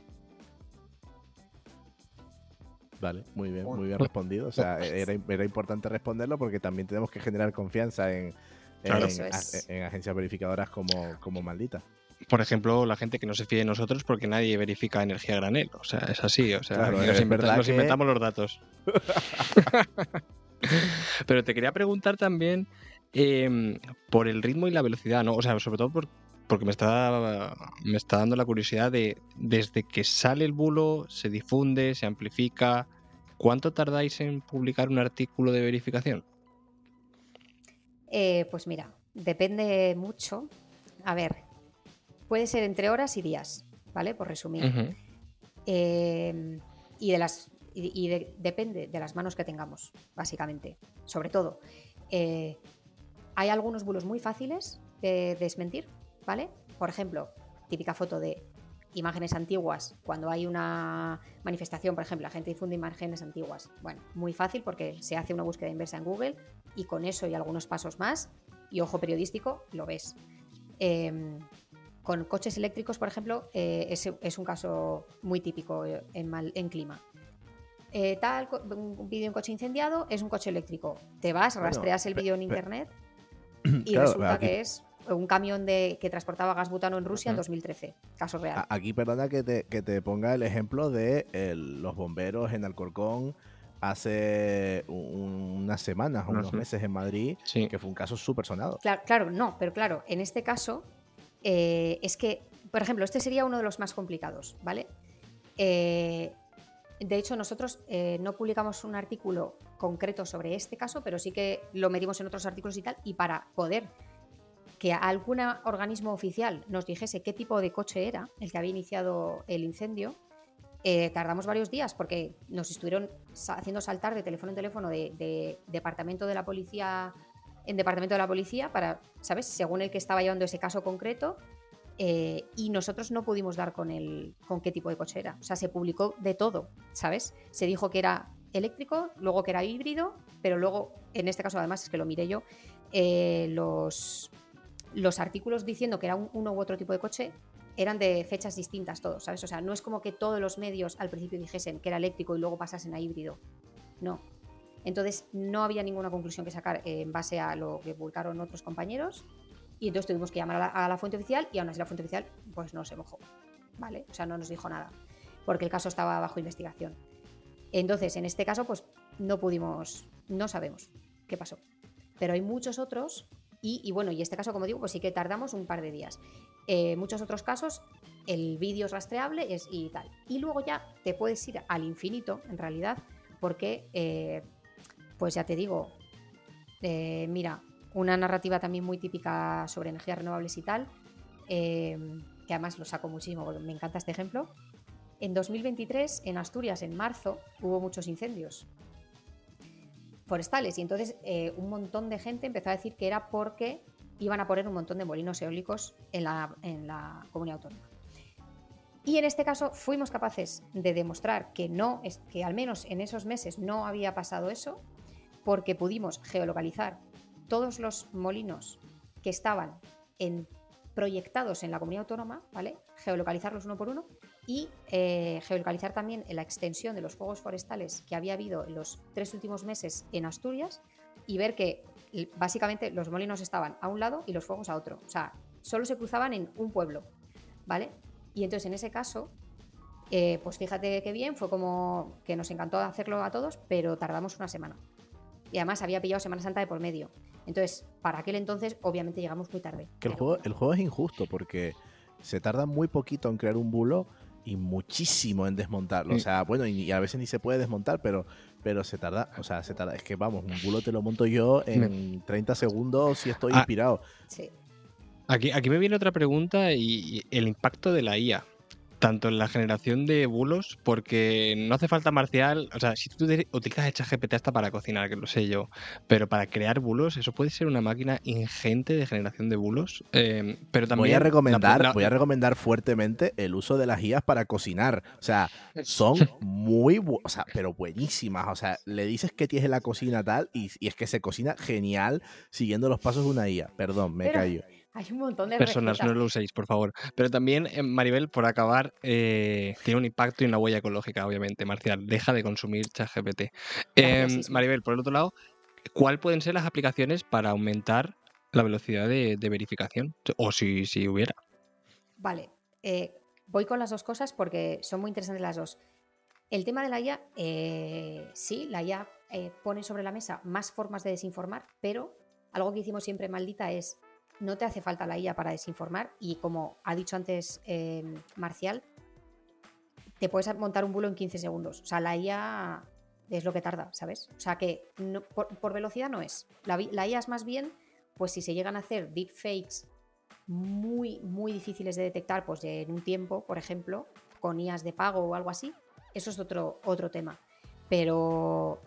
Vale, muy bien, muy bien respondido. O sea, era, era importante responderlo porque también tenemos que generar confianza en, en, es. en, en agencias verificadoras como, como Maldita. Por ejemplo, la gente que no se fíe de nosotros porque nadie verifica energía a granel. O sea, es así. O sea, claro, nos, es inventa, nos que... inventamos los datos. Pero te quería preguntar también eh, por el ritmo y la velocidad, ¿no? O sea, sobre todo por, porque me está, me está dando la curiosidad de desde que sale el bulo, se difunde, se amplifica. ¿Cuánto tardáis en publicar un artículo de verificación? Eh, pues mira, depende mucho. A ver, puede ser entre horas y días, ¿vale? Por resumir. Uh-huh. Eh, y de las y, y de, depende de las manos que tengamos, básicamente. Sobre todo, eh, hay algunos bulos muy fáciles de desmentir, ¿vale? Por ejemplo, típica foto de imágenes antiguas. Cuando hay una manifestación, por ejemplo, la gente difunde imágenes antiguas. Bueno, muy fácil porque se hace una búsqueda inversa en Google y con eso y algunos pasos más, y ojo periodístico, lo ves. Eh, con coches eléctricos, por ejemplo, eh, es, es un caso muy típico en, mal, en clima. Eh, tal, un vídeo de un coche incendiado es un coche eléctrico. Te vas, bueno, rastreas el vídeo en internet y claro, resulta aquí... que es un camión de, que transportaba gas butano en Rusia uh-huh. en dos mil trece. Caso real. Aquí, perdona que te, que te ponga el ejemplo de el, los bomberos en Alcorcón hace un, unas semanas o uh-huh. unos meses en Madrid, sí. que fue un caso súper sonado. Claro, claro, no, pero claro, en este caso eh, es que, por ejemplo, este sería uno de los más complicados, ¿vale? Eh, de hecho, nosotros eh, no publicamos un artículo concreto sobre este caso, pero sí que lo medimos en otros artículos y tal, y para poder que algún organismo oficial nos dijese qué tipo de coche era el que había iniciado el incendio, eh, tardamos varios días porque nos estuvieron haciendo saltar de teléfono en teléfono de, de departamento de la policía en departamento de la policía para, ¿sabes?, según el que estaba llevando ese caso concreto, eh, y nosotros no pudimos dar con el con qué tipo de coche era. O sea, se publicó de todo, ¿sabes? Se dijo que era eléctrico, luego que era híbrido, pero luego, en este caso además es que lo miré yo, eh, los... los artículos diciendo que era un, uno u otro tipo de coche eran de fechas distintas todos, ¿sabes? O sea, no es como que todos los medios al principio dijesen que era eléctrico y luego pasasen a híbrido. No. Entonces no había ninguna conclusión que sacar en base a lo que publicaron otros compañeros y entonces tuvimos que llamar a la, a la fuente oficial y aún así la fuente oficial pues no se mojó, ¿vale? O sea, no nos dijo nada porque el caso estaba bajo investigación. Entonces, en este caso, pues no pudimos, no sabemos qué pasó. Pero hay muchos otros y, y bueno, y este caso, como digo, pues sí que tardamos un par de días. Eh, muchos otros casos, el vídeo es rastreable es, y tal. Y luego ya te puedes ir al infinito, en realidad, porque, eh, pues ya te digo, eh, mira, una narrativa también muy típica sobre energías renovables y tal, eh, que además lo saco muchísimo, porque me encanta este ejemplo. En dos mil veintitrés, en Asturias, en marzo, hubo muchos incendios forestales y entonces eh, un montón de gente empezó a decir que era porque iban a poner un montón de molinos eólicos en la, en la comunidad autónoma. Y en este caso fuimos capaces de demostrar que, no, que al menos en esos meses no había pasado eso, porque pudimos geolocalizar todos los molinos que estaban en, proyectados en la comunidad autónoma, ¿vale? Geolocalizarlos uno por uno y eh, geolocalizar también la extensión de los fuegos forestales que había habido en los tres últimos meses en Asturias y ver que básicamente los molinos estaban a un lado y los fuegos a otro. O sea, solo se cruzaban en un pueblo, ¿vale? Y entonces en ese caso, eh, pues fíjate qué bien, fue como que nos encantó hacerlo a todos, pero tardamos una semana. Y además había pillado Semana Santa de por medio. Entonces, para aquel entonces, obviamente llegamos muy tarde. Que el juego, el juego es injusto porque se tarda muy poquito en crear un bulo y muchísimo en desmontarlo. Sí. O sea, bueno, y, y a veces ni se puede desmontar, pero, pero se tarda, o sea, se tarda. Es que vamos, un bulo te lo monto yo en treinta segundos si estoy ah, inspirado. Sí. Aquí, aquí me viene otra pregunta y, y el impacto de la I A. Tanto en la generación de bulos, porque no hace falta Marcial, o sea, si tú utilizas ChatGPT hasta para cocinar, que lo sé yo, pero para crear bulos, eso puede ser una máquina ingente de generación de bulos. Eh, pero también voy a recomendar, la, la, voy a recomendar fuertemente el uso de las I As para cocinar. O sea, son muy, bu- o sea, pero buenísimas. O sea, le dices que tienes en la cocina tal y, y es que se cocina genial siguiendo los pasos de una I A. Perdón, me pero... callo. Hay un montón de personas, recetas. no lo uséis, por favor. Pero también, eh, Maribel, por acabar, eh, tiene un impacto y una huella ecológica, obviamente. Marcial, deja de consumir ChatGPT. Eh, Maribel, por el otro lado, ¿cuáles pueden ser las aplicaciones para aumentar la velocidad de, de verificación? O si, si hubiera. Vale, eh, voy con las dos cosas porque son muy interesantes las dos. El tema de la I A, eh, sí, la I A eh, pone sobre la mesa más formas de desinformar, pero algo que hicimos siempre Maldita es no te hace falta la I A para desinformar y como ha dicho antes eh, Marcial, te puedes montar un bulo en quince segundos. O sea, la I A es lo que tarda, ¿sabes? O sea, que no, por, por velocidad no es. La, la I A es más bien, pues si se llegan a hacer deepfakes muy, muy difíciles de detectar, pues de, en un tiempo, por ejemplo, con I As de pago o algo así, eso es otro, otro tema. Pero...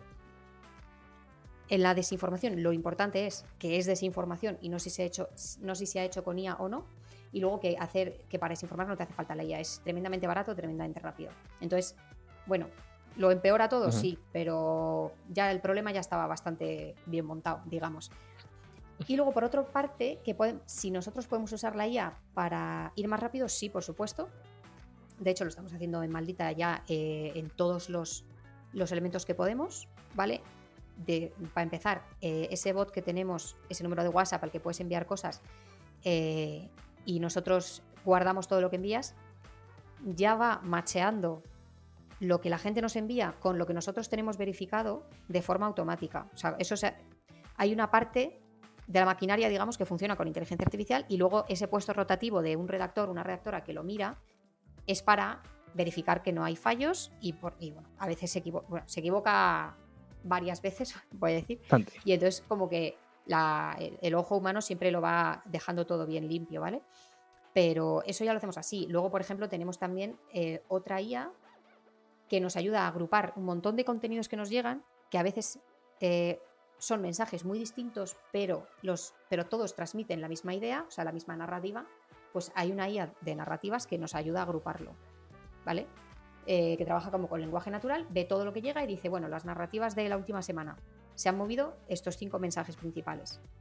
en la desinformación lo importante es que es desinformación y no sé si se ha hecho, no sé si se ha hecho con I A o no, y luego que hacer que para desinformar no te hace falta la I A, es tremendamente barato, tremendamente rápido. Entonces, bueno, ¿lo empeora todo? Uh-huh. Sí, pero ya el problema ya estaba bastante bien montado, digamos. Y luego, por otra parte, que pueden, si nosotros podemos usar la I A para ir más rápido, sí, por supuesto. De hecho, lo estamos haciendo en Maldita ya eh, en todos los, los elementos que podemos, ¿vale? De, para empezar, eh, ese bot que tenemos, ese número de WhatsApp al que puedes enviar cosas eh, y nosotros guardamos todo lo que envías, ya va macheando lo que la gente nos envía con lo que nosotros tenemos verificado de forma automática. O sea, eso se, hay una parte de la maquinaria, digamos, que funciona con inteligencia artificial y luego ese puesto rotativo de un redactor, una redactora que lo mira, es para verificar que no hay fallos y, por, y bueno, a veces se equivoca, bueno, se equivoca varias veces, voy a decir, Bastante. Y entonces como que la, el, el ojo humano siempre lo va dejando todo bien limpio, ¿vale? Pero eso ya lo hacemos así. Luego, por ejemplo, tenemos también eh, otra I A que nos ayuda a agrupar un montón de contenidos que nos llegan, que a veces eh, son mensajes muy distintos, pero, los, pero todos transmiten la misma idea, o sea, la misma narrativa. Pues hay una I A de narrativas que nos ayuda a agruparlo, ¿vale? Eh, que trabaja como con lenguaje natural, ve todo lo que llega y dice, bueno, las narrativas de la última semana se han movido estos cinco mensajes principales.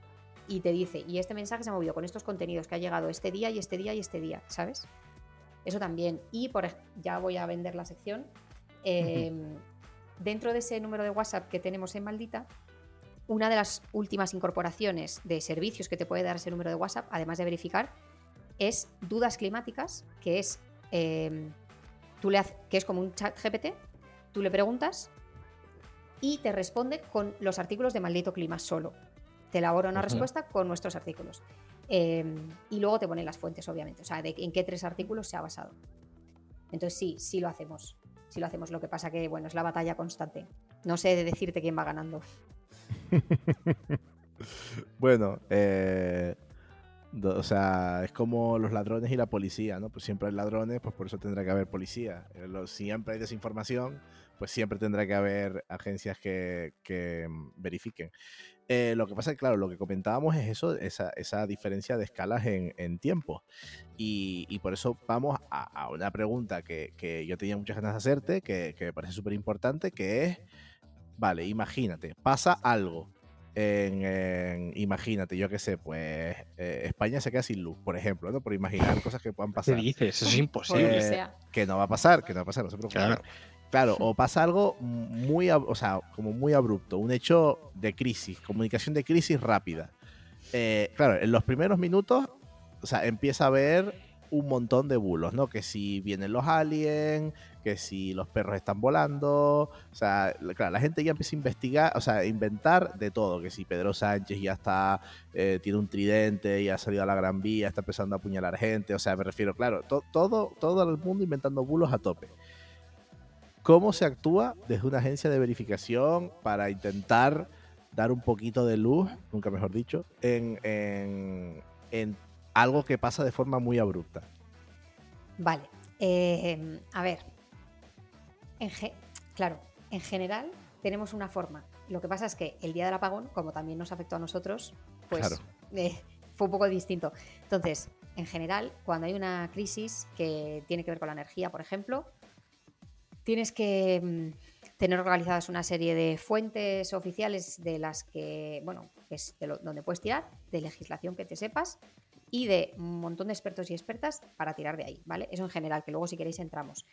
y te dice, y este mensaje se ha movido con estos contenidos que ha llegado este día y este día y este día, ¿sabes? Eso también. Y por ej- ya voy a vender la sección. Eh, uh-huh. Dentro de ese número de WhatsApp que tenemos en Maldita, una de las últimas incorporaciones de servicios que te puede dar ese número de WhatsApp, además de verificar, es dudas climáticas, que es, eh, tú le haces, que es como un chat G P T, tú le preguntas y te responde con los artículos de Maldito Clima solo. Te elabora una uh-huh. respuesta con nuestros artículos. Eh, y luego te ponen las fuentes, obviamente, o sea, de en qué tres artículos se ha basado. Entonces sí, sí lo hacemos. Sí lo hacemos. Lo que pasa que, bueno, es la batalla constante. No sé de decirte quién va ganando. Bueno, eh, o sea, es como los ladrones y la policía, ¿no? Pues siempre hay ladrones, pues por eso tendrá que haber policía. Siempre hay desinformación, pues siempre tendrá que haber agencias que, que verifiquen. Eh, lo que pasa es que, claro, lo que comentábamos es eso, esa, esa diferencia de escalas en, en tiempo. Y, y por eso vamos a, a una pregunta que, que yo tenía muchas ganas de hacerte, que, que me parece súper importante, que es, vale, imagínate, pasa algo. En, en, imagínate, yo qué sé, pues eh, España se queda sin luz, por ejemplo, ¿no? Por imaginar cosas que puedan pasar. ¿Qué dices? Eso es imposible. Eh, que no va a pasar, que no va a pasar, no se preocupe. Claro. Claro, o pasa algo muy, o sea, como muy abrupto, un hecho de crisis, comunicación de crisis rápida. Eh, claro, en los primeros minutos, o sea, empieza a haber un montón de bulos, ¿no? Que si vienen los aliens, que si los perros están volando, o sea, claro, la gente ya empieza a investigar, o sea, a inventar de todo, que si Pedro Sánchez ya está, eh, tiene un tridente y ha salido a la Gran Vía, está empezando a apuñalar gente, o sea, me refiero, claro, to- todo, todo el mundo inventando bulos a tope. ¿Cómo se actúa desde una agencia de verificación para intentar dar un poquito de luz, nunca mejor dicho, en, en, en algo que pasa de forma muy abrupta? Vale, eh, a ver, en ge- claro, en general tenemos una forma. Lo que pasa es que el día del apagón, como también nos afectó a nosotros, pues claro. eh, fue un poco distinto. Entonces, en general, cuando hay una crisis que tiene que ver con la energía, por ejemplo, tienes que mmm, tener organizadas una serie de fuentes oficiales de las que, bueno, es de lo, donde puedes tirar, de legislación que te sepas y de un montón de expertos y expertas para tirar de ahí, ¿vale? Eso en general, que luego si queréis entramos.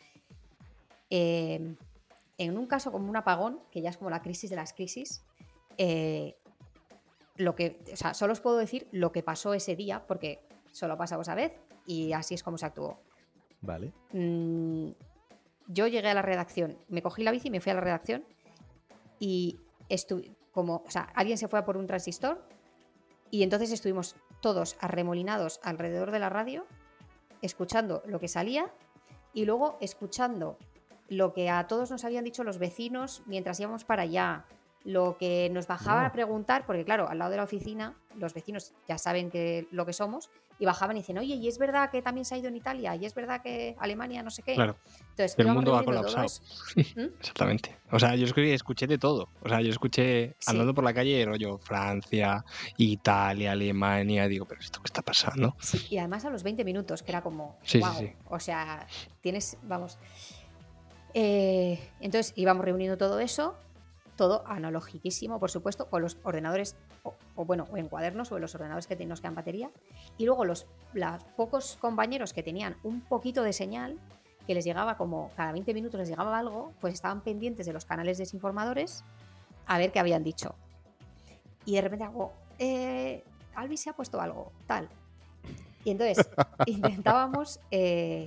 Eh, en un caso como un apagón, que ya es como la crisis de las crisis, eh, lo que, o sea, solo os puedo decir lo que pasó ese día, porque solo ha pasado esa vez y así es como se actuó. Vale. Mm, Yo llegué a la redacción, me cogí la bici y me fui a la redacción y estuve como, o sea, alguien se fue a por un transistor y entonces estuvimos todos arremolinados alrededor de la radio, escuchando lo que salía y luego escuchando lo que a todos nos habían dicho los vecinos mientras íbamos para allá, lo que nos bajaban No. a preguntar, porque claro, al lado de la oficina los vecinos ya saben que, lo que somos y bajaban y dicen, oye, ¿y es verdad que también se ha ido en Italia? ¿Y es verdad que Alemania no sé qué? Claro. Entonces, El íbamos mundo ha reuniendo todo colapsado. eso. ¿Mm? Exactamente. O sea, yo escuché, escuché de todo. O sea, yo escuché Sí. andando por la calle rollo Francia, Italia, Alemania. Digo, ¿pero esto qué está pasando? Sí, y además a los veinte minutos, que era como, Sí, wow. sí, sí. O sea, tienes, vamos. Eh, entonces íbamos reuniendo todo eso, todo analogiquísimo, por supuesto, con los ordenadores, o, o bueno, o en cuadernos, o en los ordenadores que nos quedan batería. Y luego los, los pocos compañeros que tenían un poquito de señal, que les llegaba como cada veinte minutos les llegaba algo, pues estaban pendientes de los canales desinformadores a ver qué habían dicho. Y de repente hago, eh, Albi se ha puesto algo, tal. Y entonces intentábamos, eh,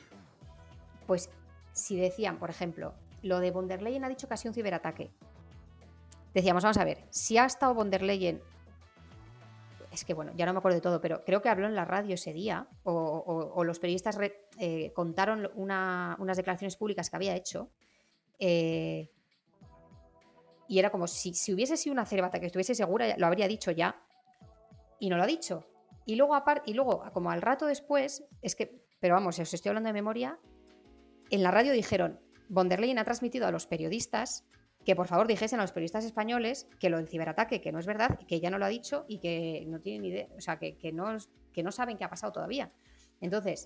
pues si decían, por ejemplo, lo de von der Leyen ha dicho que ha sido un ciberataque. Decíamos, vamos a ver, si ha estado von der Leyen, es que bueno, ya no me acuerdo de todo, pero creo que habló en la radio ese día, o, o, o los periodistas re, eh, contaron una, unas declaraciones públicas que había hecho, eh, y era como si, si hubiese sido una ciberataque, que estuviese segura, lo habría dicho ya, y no lo ha dicho. Y luego, aparte, y luego, como al rato después, es que, pero vamos, os estoy hablando de memoria, en la radio dijeron, von der Leyen ha transmitido a los periodistas que por favor dijesen a los periodistas españoles que lo del ciberataque, que no es verdad, que ya no lo ha dicho y que no tienen ni idea, o sea, que, que, no, que no saben qué ha pasado todavía. Entonces,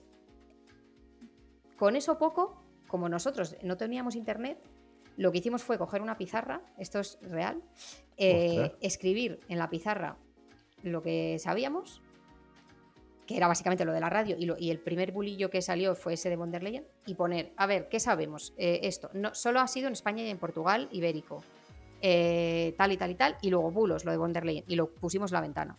con eso poco, como nosotros no teníamos internet, lo que hicimos fue coger una pizarra, esto es real, eh, escribir en la pizarra lo que sabíamos, que era básicamente lo de la radio, y, lo, y el primer bulillo que salió fue ese de von der Leyen, y poner, a ver, ¿qué sabemos? Eh, esto, no, solo ha sido en España y en Portugal, ibérico, eh, tal y tal y tal, y luego bulos, lo de von der Leyen, y lo pusimos en la ventana.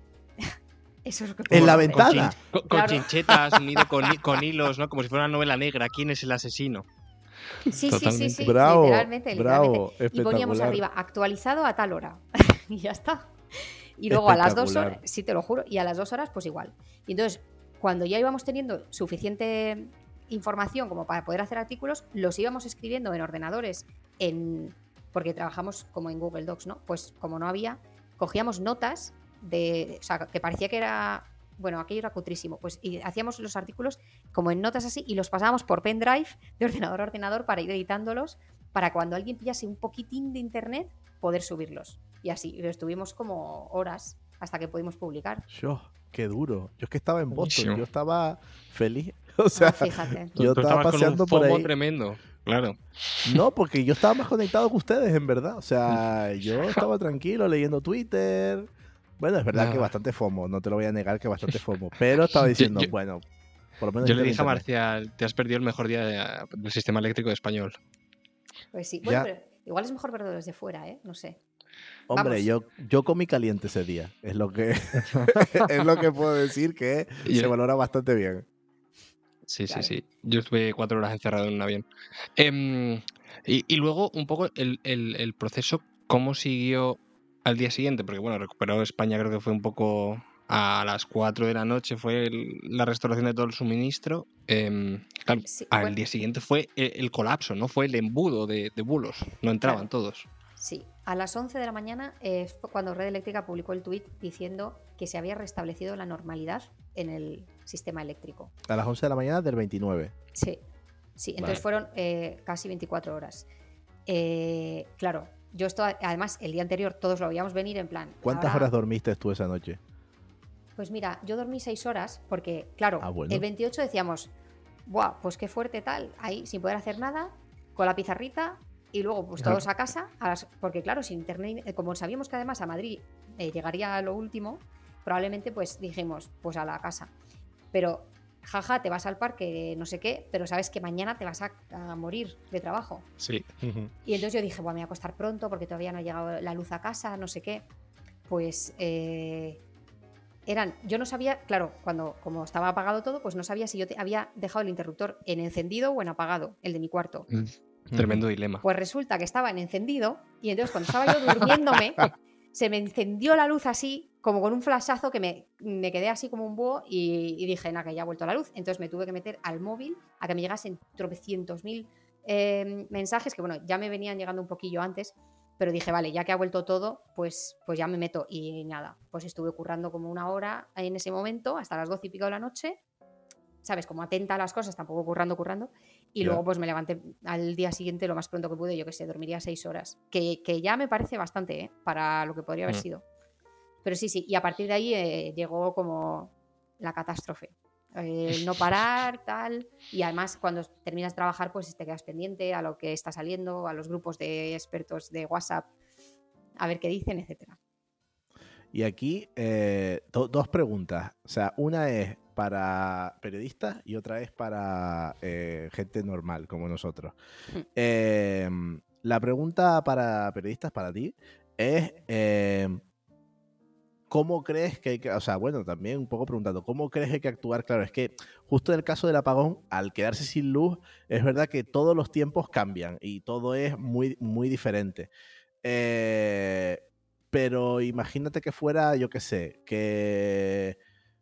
Eso es lo que ¿En la Con- ventana? Con, con Claro. chinchetas, unido con, hi- con hilos, ¿no? Como si fuera una novela negra. ¿Quién es el asesino? Sí, sí, sí, Totalmente. sí, Bravo, literalmente, literalmente. bravo, Y poníamos espectacular. arriba, actualizado a tal hora. Y ya está. Y luego a las dos horas, Espectacular. sí te lo juro, y a las dos horas pues igual. Y entonces, cuando ya íbamos teniendo suficiente información como para poder hacer artículos, los íbamos escribiendo en ordenadores, en porque trabajamos como en Google Docs, ¿no? Pues como no había, cogíamos notas de, o sea, que parecía que era, bueno, aquello era cutrísimo, pues y hacíamos los artículos como en notas así y los pasábamos por pendrive de ordenador a ordenador para ir editándolos, para cuando alguien pillase un poquitín de internet poder subirlos. Y así, y estuvimos como horas hasta que pudimos publicar. Yo, qué duro. Yo es que estaba en Boston, Buenísimo. yo estaba feliz. O sea, Ah, fíjate. Tú- yo tú estaba estabas paseando con un por FOMO ahí. tremendo. Claro. No, porque yo estaba más conectado que ustedes, en verdad. O sea, yo estaba tranquilo leyendo Twitter. Bueno, es verdad Ah. que bastante FOMO, no te lo voy a negar que bastante FOMO. Pero estaba diciendo, yo- bueno, por lo menos Yo le tengo dije a internet. Marcial, te has perdido el mejor día de- del sistema eléctrico español. Pues sí. Bueno, Ya. pero igual es mejor verlo desde fuera, ¿eh? No sé. Hombre, Vamos. yo, yo comí caliente ese día. Es lo que, es lo que puedo decir que Y se el- valora bastante bien. Sí, Claro. sí, sí. Yo estuve cuatro horas encerrado en un avión. Em, y, y luego, un poco, el, el- el proceso, ¿cómo siguió al día siguiente? Porque, bueno, recuperó España, creo que fue un poco a las cuatro de la noche, fue el- la restauración de todo el suministro. Em, claro, Sí, al bueno. día siguiente fue el, el colapso, ¿no? Fue el embudo de, de bulos. No entraban Claro. todos. Sí, a las once de la mañana eh, fue cuando Red Eléctrica publicó el tuit diciendo que se había restablecido la normalidad en el sistema eléctrico. A las once de la mañana del veintinueve. Sí, sí, entonces Vale. fueron eh, casi veinticuatro horas. Eh, claro, yo esto, además, el día anterior todos lo veíamos venir en plan. ¿Cuántas ahora- horas dormiste tú esa noche? Pues mira, yo dormí seis horas porque, claro, Ah, bueno. el veintiocho decíamos, ¡buah! Pues qué fuerte tal, ahí sin poder hacer nada, con la pizarrita y luego pues Claro. todos a casa, a las- porque claro, sin internet, eh, como sabíamos que además a Madrid eh, llegaría a lo último, probablemente pues dijimos, pues a la casa. Pero, jaja, te vas al parque, no sé qué, pero sabes que mañana te vas a, a morir de trabajo. Sí. Y entonces yo dije, bueno, me voy a acostar pronto porque todavía no ha llegado la luz a casa, no sé qué. Pues eh, eran, yo no sabía, claro, cuando como estaba apagado todo, pues no sabía si yo te- había dejado el interruptor en encendido o en apagado, el de mi cuarto. Tremendo dilema. Pues resulta que estaba en encendido y entonces cuando estaba yo durmiéndome, se me encendió la luz así, como con un flashazo que me, me quedé así como un búho y, y dije, nada, que ya ha vuelto la luz. Entonces me tuve que meter al móvil a que me llegasen tropecientos mil eh, mensajes, que bueno, ya me venían llegando un poquillo antes, pero dije, vale, ya que ha vuelto todo, pues, pues ya me meto. Y nada, pues estuve currando como una hora en ese momento, hasta las doce y pico de la noche, ¿sabes? Como atenta a las cosas, tampoco currando, currando. Y Ya. luego pues me levanté al día siguiente lo más pronto que pude, yo que sé, dormiría seis horas. Que, que ya me parece bastante, ¿eh? Para lo que podría haber Mm. sido. Pero sí, sí, y a partir de ahí eh, llegó como la catástrofe. Eh, no parar, tal. Y además cuando terminas de trabajar pues te quedas pendiente a lo que está saliendo, a los grupos de expertos de WhatsApp, a ver qué dicen, etcétera. Y aquí, eh, do- dos preguntas. O sea, una es para periodistas y otra es para eh, gente normal como nosotros. Hmm. Eh, la pregunta para periodistas, para ti, es eh, ¿cómo crees que hay que, o sea, bueno, también un poco preguntando, ¿cómo crees que hay que actuar? Claro, es que justo en el caso del apagón, al quedarse sin luz, es verdad que todos los tiempos cambian y todo es muy, muy diferente. Eh, pero imagínate que fuera, yo qué sé, que,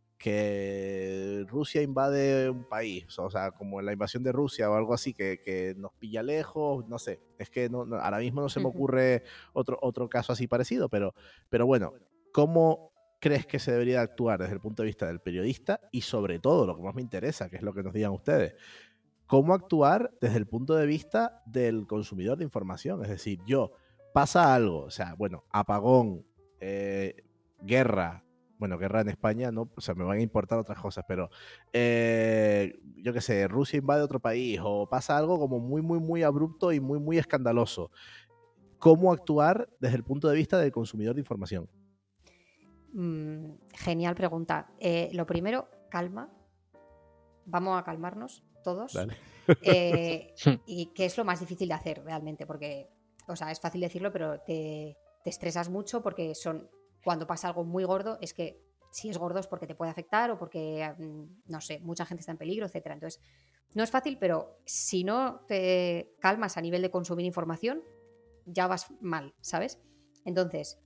que Rusia invade un país, o sea, como la invasión de Rusia o algo así, que, que nos pilla lejos, no sé, es que no, no, ahora mismo no se me Ujú. ocurre otro, otro caso así parecido, pero, pero bueno, ¿cómo crees que se debería actuar desde el punto de vista del periodista? Y sobre todo, lo que más me interesa, que es lo que nos digan ustedes, ¿cómo actuar desde el punto de vista del consumidor de información? Es decir, yo, pasa algo, o sea, bueno, apagón, eh, guerra, bueno, guerra en España, no, o sea, me van a importar otras cosas, pero eh, yo qué sé, Rusia invade otro país o pasa algo como muy, muy, muy abrupto y muy, muy escandaloso. ¿Cómo actuar desde el punto de vista del consumidor de información? Mm, genial pregunta. Eh, lo primero, calma. Vamos a calmarnos todos. Dale. Eh, y que es lo más difícil de hacer realmente, porque, o sea, es fácil decirlo, pero te, te estresas mucho porque son, cuando pasa algo muy gordo, es que si es gordo es porque te puede afectar o porque, mm, no sé, mucha gente está en peligro, etcétera. Entonces, no es fácil, pero si no te calmas a nivel de consumir información, ya vas mal, ¿sabes? Entonces,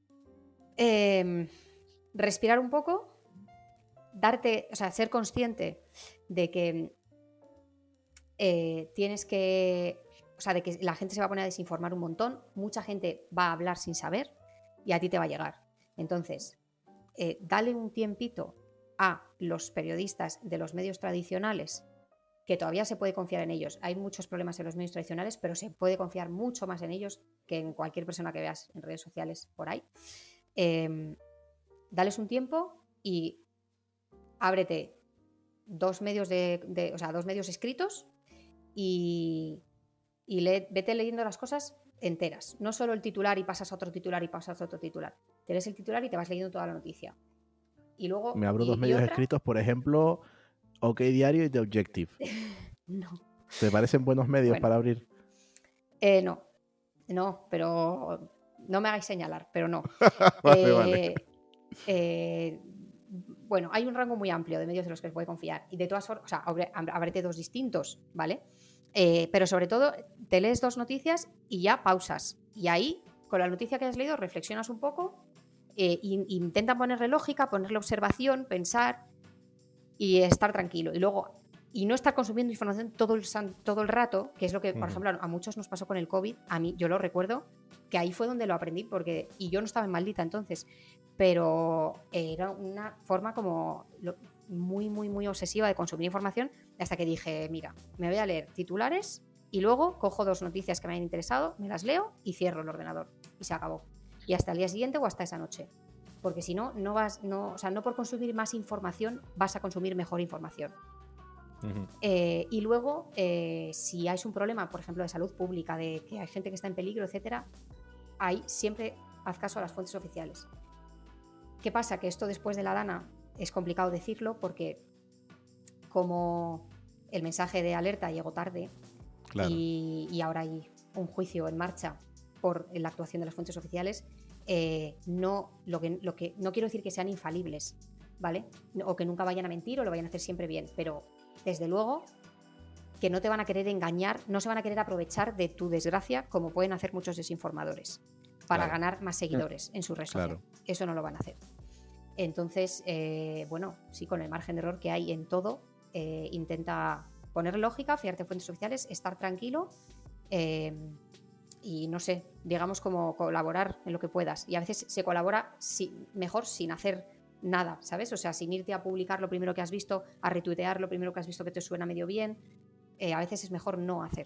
eh, respirar un poco, darte, o sea, ser consciente de que eh, tienes que, o sea, de que la gente se va a poner a desinformar un montón, mucha gente va a hablar sin saber y a ti te va a llegar. Entonces, eh, dale un tiempito a los periodistas de los medios tradicionales, que todavía se puede confiar en ellos. Hay muchos problemas en los medios tradicionales, pero se puede confiar mucho más en ellos que en cualquier persona que veas en redes sociales por ahí. Eh, dales un tiempo y ábrete dos medios de, de, o sea, dos medios escritos y, y lee, vete leyendo las cosas enteras. No solo el titular y pasas a otro titular y pasas a otro titular. Te lees el titular y te vas leyendo toda la noticia. Y luego. Me abro y, dos medios y otra... escritos, por ejemplo, OK Diario y The Objective. No. ¿Te parecen buenos medios Bueno. para abrir? Eh, no. No, pero. No me hagáis señalar, pero no. vale, eh, vale. Eh, bueno, hay un rango muy amplio de medios de los que se puede confiar. Y de todas formas, o sea, ábrete dos distintos, ¿vale? Eh, pero sobre todo, te lees dos noticias y ya pausas. Y ahí, con la noticia que has leído, reflexionas un poco, eh, e intenta ponerle lógica, ponerle observación, pensar y estar tranquilo. Y luego, y no estar consumiendo información todo el, todo el rato, que es lo que, por uh-huh. ejemplo, a muchos nos pasó con el COVID. A mí, yo lo recuerdo, que ahí fue donde lo aprendí, porque y yo no estaba en Maldita entonces, pero era una forma como lo, muy, muy, muy obsesiva de consumir información, hasta que dije, mira, me voy a leer titulares y luego cojo dos noticias que me hayan interesado, me las leo y cierro el ordenador. Y se acabó. Y hasta el día siguiente o hasta esa noche. Porque si no, no vas, no, o sea, no por consumir más información vas a consumir mejor información. Uh-huh. Eh, y luego, eh, si hay un problema, por ejemplo, de salud pública, de que hay gente que está en peligro, etcétera, ahí siempre haz caso a las fuentes oficiales. ¿Qué pasa? Que esto después de la Dana es complicado decirlo porque como el mensaje de alerta llegó tarde, claro. y, y ahora hay un juicio en marcha por la actuación de las fuentes oficiales, eh, no, lo que, lo que, no quiero decir que sean infalibles, ¿vale? O que nunca vayan a mentir o lo vayan a hacer siempre bien, pero desde luego que no te van a querer engañar, no se van a querer aprovechar de tu desgracia como pueden hacer muchos desinformadores para claro. ganar más seguidores en su red social. Claro. Eso no lo van a hacer. Entonces, eh, bueno, sí, con el margen de error que hay en todo, eh, intenta poner lógica, fiarte en fuentes oficiales, estar tranquilo eh, y, no sé, digamos como colaborar en lo que puedas. Y a veces se colabora si, mejor sin hacer nada, ¿sabes? O sea, sin irte a publicar lo primero que has visto, a retuitear lo primero que has visto que te suena medio bien. Eh, a veces es mejor no hacer.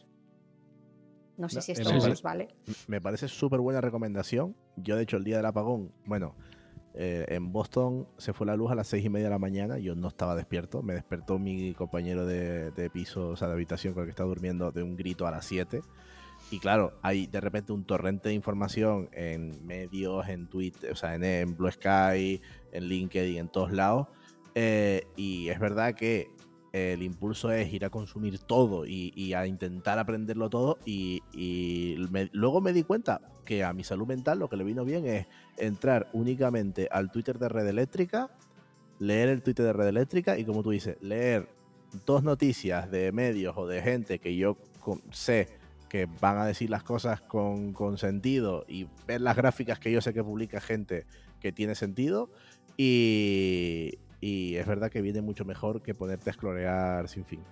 No sé no, si esto os sí, vale. Me parece súper buena recomendación. Yo, de hecho, el día del apagón, bueno, eh, en Boston se fue la luz a las seis y media de la mañana. Yo no estaba despierto. Me despertó mi compañero de, de piso, o sea, de habitación con el que estaba durmiendo, de un grito a las siete. Y claro, hay de repente un torrente de información en medios, en Twitter, o sea, en, en Blue Sky, en LinkedIn, en todos lados. Eh, y es verdad que el impulso es ir a consumir todo y, y a intentar aprenderlo todo y, y me, luego me di cuenta que a mi salud mental lo que le vino bien es entrar únicamente al Twitter de Red Eléctrica, leer el Twitter de Red Eléctrica y, como tú dices, leer dos noticias de medios o de gente que yo con, sé que van a decir las cosas con, con sentido y ver las gráficas que yo sé que publica gente que tiene sentido y... Y es verdad que viene mucho mejor que ponerte a explorar sin fin.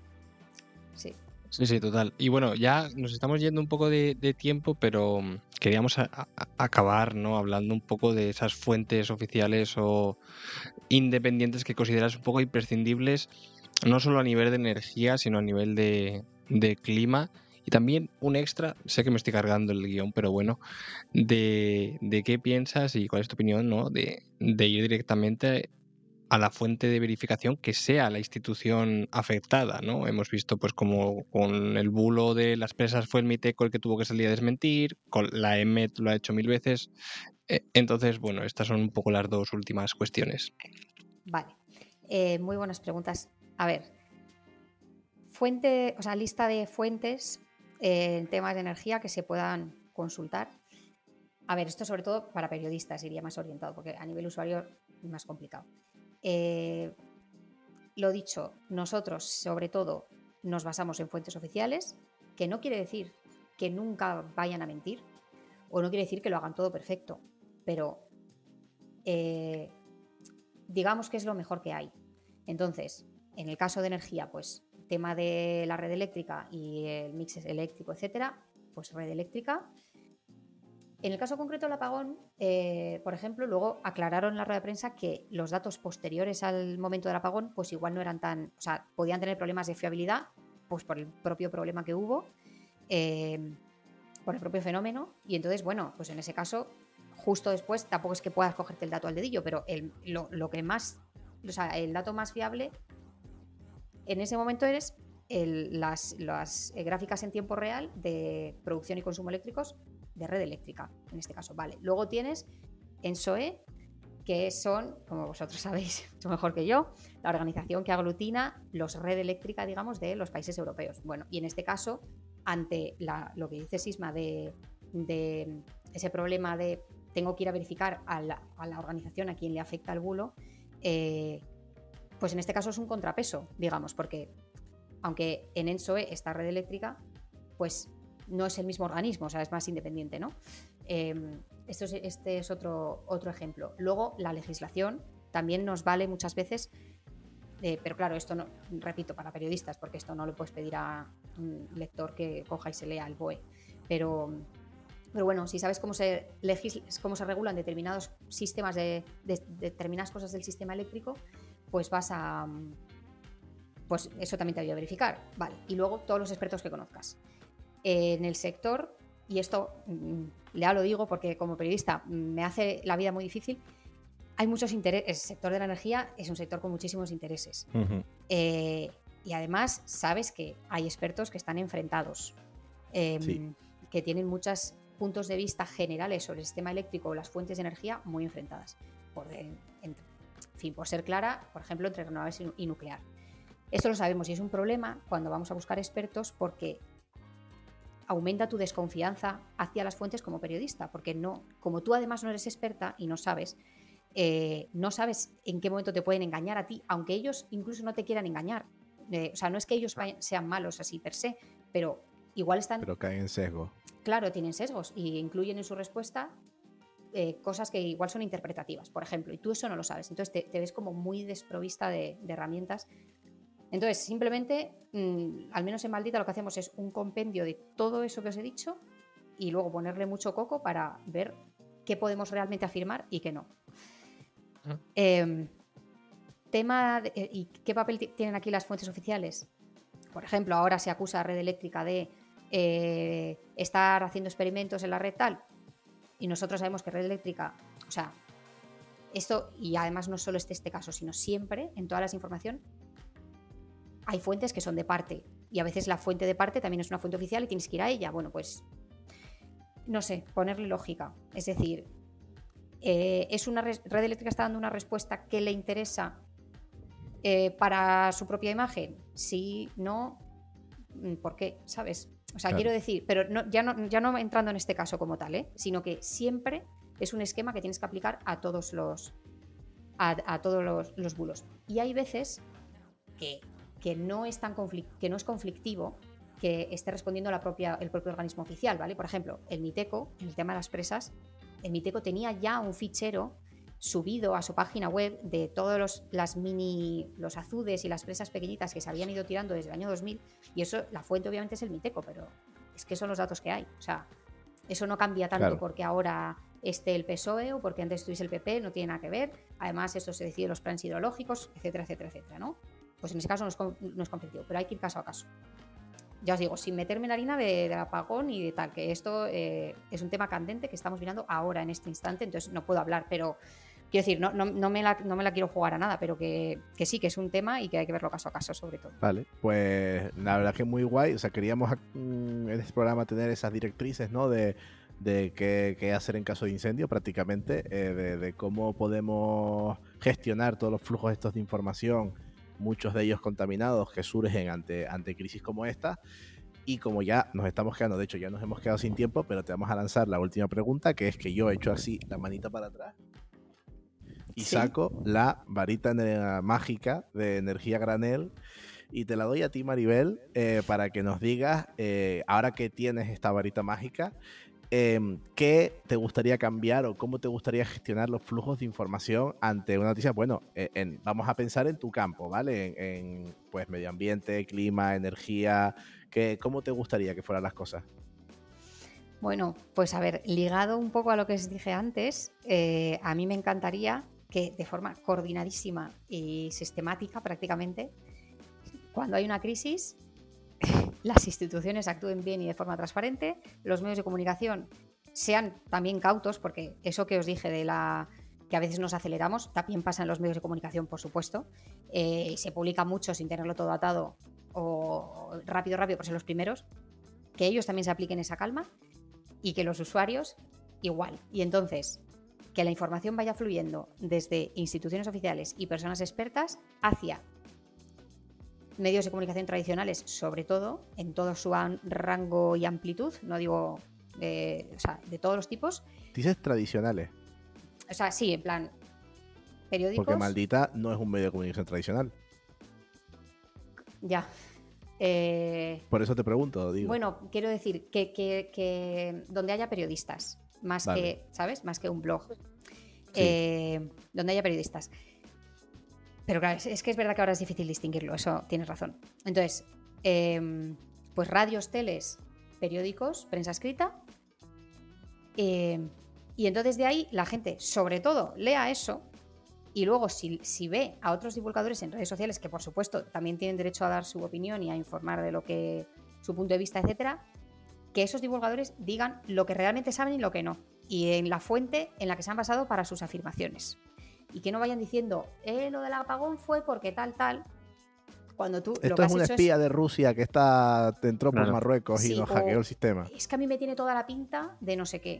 Sí. Sí, sí, total. Y bueno, ya nos estamos yendo un poco de, de tiempo, pero queríamos a, a, acabar, ¿no? Hablando un poco de esas fuentes oficiales o independientes que consideras un poco imprescindibles, no solo a nivel de energía, sino a nivel de, de clima. Y también un extra, sé que me estoy cargando el guión, pero bueno, de, de qué piensas y cuál es tu opinión, ¿no? De, de ir directamente a la fuente de verificación que sea la institución afectada, ¿no? Hemos visto, pues, como con el bulo de las presas fue el Miteco el que tuvo que salir a desmentir, con la E M E T lo ha hecho mil veces, Eh, Entonces, bueno, estas son un poco las dos últimas cuestiones. Vale. Eh, muy buenas preguntas. A ver, fuente, o sea, lista de fuentes eh, en temas de energía que se puedan consultar. A ver, esto sobre todo para periodistas iría más orientado, porque a nivel usuario es más complicado. Eh, lo dicho, nosotros sobre todo nos basamos en fuentes oficiales, que no quiere decir que nunca vayan a mentir, o no quiere decir que lo hagan todo perfecto, pero eh, digamos que es lo mejor que hay. Entonces, en el caso de energía, pues tema de la red eléctrica y el mix eléctrico, etcétera, pues red eléctrica. En el caso concreto del apagón, eh, por ejemplo, luego aclararon en la rueda de prensa que los datos posteriores al momento del apagón, pues igual no eran tan, o sea, podían tener problemas de fiabilidad, pues por el propio problema que hubo, eh, por el propio fenómeno, y entonces, bueno, pues en ese caso, justo después, tampoco es que puedas cogerte el dato al dedillo, pero el, lo, lo que más, o sea, el dato más fiable en ese momento es el, las, las eh, gráficas en tiempo real de producción y consumo eléctricos de red eléctrica, en este caso, vale. Luego tienes ENSOE, que son, como vosotros sabéis mucho mejor que yo, la organización que aglutina los red eléctrica, digamos, de los países europeos. Bueno, y en este caso, ante la, lo que dice Sisma de, de ese problema de tengo que ir a verificar a la, a la organización a quien le afecta el bulo, eh, pues en este caso es un contrapeso, digamos, porque aunque en ENSOE está red eléctrica, pues no es el mismo organismo, o sea, es más independiente, ¿no? Eh, esto es, este es otro, otro ejemplo. Luego, la legislación también nos vale muchas veces, eh, pero claro, esto no, repito, para periodistas, porque esto no le puedes pedir a un lector que coja y se lea el B O E, pero, pero bueno, si sabes cómo se, legisla, cómo se regulan determinados sistemas de, de, de determinadas cosas del sistema eléctrico, pues vas a... pues eso también te ayuda a verificar, vale. Y luego todos los expertos que conozcas. En el sector, y esto ya lo digo porque como periodista me hace la vida muy difícil, hay muchos intereses. El sector de la energía es un sector con muchísimos intereses. Uh-huh. Eh, y además sabes que hay expertos que están enfrentados, eh, sí. que tienen muchos puntos de vista generales sobre el sistema eléctrico o las fuentes de energía muy enfrentadas. Por, en, en fin, por ser clara, por ejemplo, entre renovables y nuclear. Esto lo sabemos y es un problema cuando vamos a buscar expertos porque aumenta tu desconfianza hacia las fuentes como periodista, porque no, como tú además no eres experta y no sabes, eh, no sabes en qué momento te pueden engañar a ti, aunque ellos incluso no te quieran engañar. Eh, o sea, no es que ellos vayan, sean malos así per se, pero igual están... Pero caen en sesgo. Claro, tienen sesgos y incluyen en su respuesta eh, cosas que igual son interpretativas, por ejemplo, y tú eso no lo sabes. Entonces te, te ves como muy desprovista de, de herramientas. Entonces, simplemente, mmm, al menos en Maldita lo que hacemos es un compendio de todo eso que os he dicho y luego ponerle mucho coco para ver qué podemos realmente afirmar y qué no. Uh-huh. Eh, tema de, eh, ¿y qué papel t- tienen aquí las fuentes oficiales? Por ejemplo, ahora se acusa a Red Eléctrica de eh, estar haciendo experimentos en la red tal y nosotros sabemos que Red Eléctrica, o sea, esto, y además no solo este, este caso, sino siempre, en todas las informaciones, hay fuentes que son de parte y a veces la fuente de parte también es una fuente oficial y tienes que ir a ella. Bueno, pues no sé, ponerle lógica. Es decir, eh, ¿es una red, red eléctrica está dando una respuesta que le interesa eh, para su propia imagen? Sí, no, ¿por qué? ¿Sabes? O sea, claro. Quiero decir, pero no, ya, no, ya no entrando en este caso como tal, ¿eh? Sino que siempre es un esquema que tienes que aplicar a todos los, a, a todos los, los bulos. Y hay veces que... que no es tan conflict- que no es conflictivo que esté respondiendo la propia, el propio organismo oficial, ¿vale? Por ejemplo, el MITECO, en el tema de las presas, el MITECO tenía ya un fichero subido a su página web de todos los las mini, los azudes y las presas pequeñitas que se habían ido tirando desde el año dos mil, y eso, la fuente obviamente es el MITECO, pero es que son los datos que hay. O sea, eso no cambia tanto claro. porque ahora esté el P S O E o porque antes estuviese el P P, no tiene nada que ver. Además, esto se decide en los planes hidrológicos, etcétera, etcétera, etcétera, ¿no? Pues en ese caso no es, no es conflictivo, pero hay que ir caso a caso. Ya os digo, sin meterme en la harina de, de apagón y de tal, que esto eh, es un tema candente que estamos mirando ahora en este instante, entonces no puedo hablar, pero quiero decir, no, no, no, me, la, no me la quiero jugar a nada, pero que, que sí, que es un tema y que hay que verlo caso a caso sobre todo. Vale, pues la verdad que muy guay, o sea, queríamos en este programa tener esas directrices, ¿no? De, de qué, qué hacer en caso de incendio prácticamente, eh, de, de cómo podemos gestionar todos los flujos estos de información, muchos de ellos contaminados que surgen ante, ante crisis como esta. Y como ya nos estamos quedando, de hecho ya nos hemos quedado sin tiempo, pero te vamos a lanzar la última pregunta, que es que yo he hecho así la manita para atrás y ¿Sí? saco la varita ener- mágica de energía granel y te la doy a ti, Maribel, eh, para que nos digas, eh, ahora que tienes esta varita mágica, eh, ¿qué te gustaría cambiar o cómo te gustaría gestionar los flujos de información ante una noticia? Bueno, eh, en, vamos a pensar en tu campo, ¿vale? En, en, pues medio ambiente, clima, energía, que, ¿cómo te gustaría que fueran las cosas? Bueno, pues a ver, ligado un poco a lo que os dije antes, eh, a mí me encantaría que de forma coordinadísima y sistemática prácticamente, cuando hay una crisis, las instituciones actúen bien y de forma transparente, los medios de comunicación sean también cautos, porque eso que os dije de la que a veces nos aceleramos, también pasa en los medios de comunicación, por supuesto. Eh, se publica mucho sin tenerlo todo atado o rápido, rápido, por ser los primeros, que ellos también se apliquen esa calma y que los usuarios igual. Y entonces, que la información vaya fluyendo desde instituciones oficiales y personas expertas hacia medios de comunicación tradicionales, sobre todo, en todo su rango y amplitud, no digo de, o sea, de todos los tipos. Dices tradicionales. O sea, sí, en plan, periódicos. Porque Maldita no es un medio de comunicación tradicional. Ya. Eh, Por eso te pregunto, digo. Bueno, quiero decir que, que, que donde haya periodistas, más Vale. que, ¿sabes? Más que un blog. Sí. Eh, donde haya periodistas. Pero claro, es, es que es verdad que ahora es difícil distinguirlo, eso tienes razón. Entonces, eh, pues radios, teles, periódicos, prensa escrita. Eh, y entonces de ahí la gente, sobre todo, lea eso. Y luego, si, si ve a otros divulgadores en redes sociales, que por supuesto también tienen derecho a dar su opinión y a informar de lo que su punto de vista, etcétera, que esos divulgadores digan lo que realmente saben y lo que no. Y en la fuente en la que se han basado para sus afirmaciones. Y que no vayan diciendo, eh, lo del apagón fue porque tal, tal. Cuando tú. Esto lo que es has una hecho espía es, de Rusia que está entró por Claro. Marruecos Sí, y nos o- hackeó el sistema. es que a mí me tiene toda la pinta de no sé qué.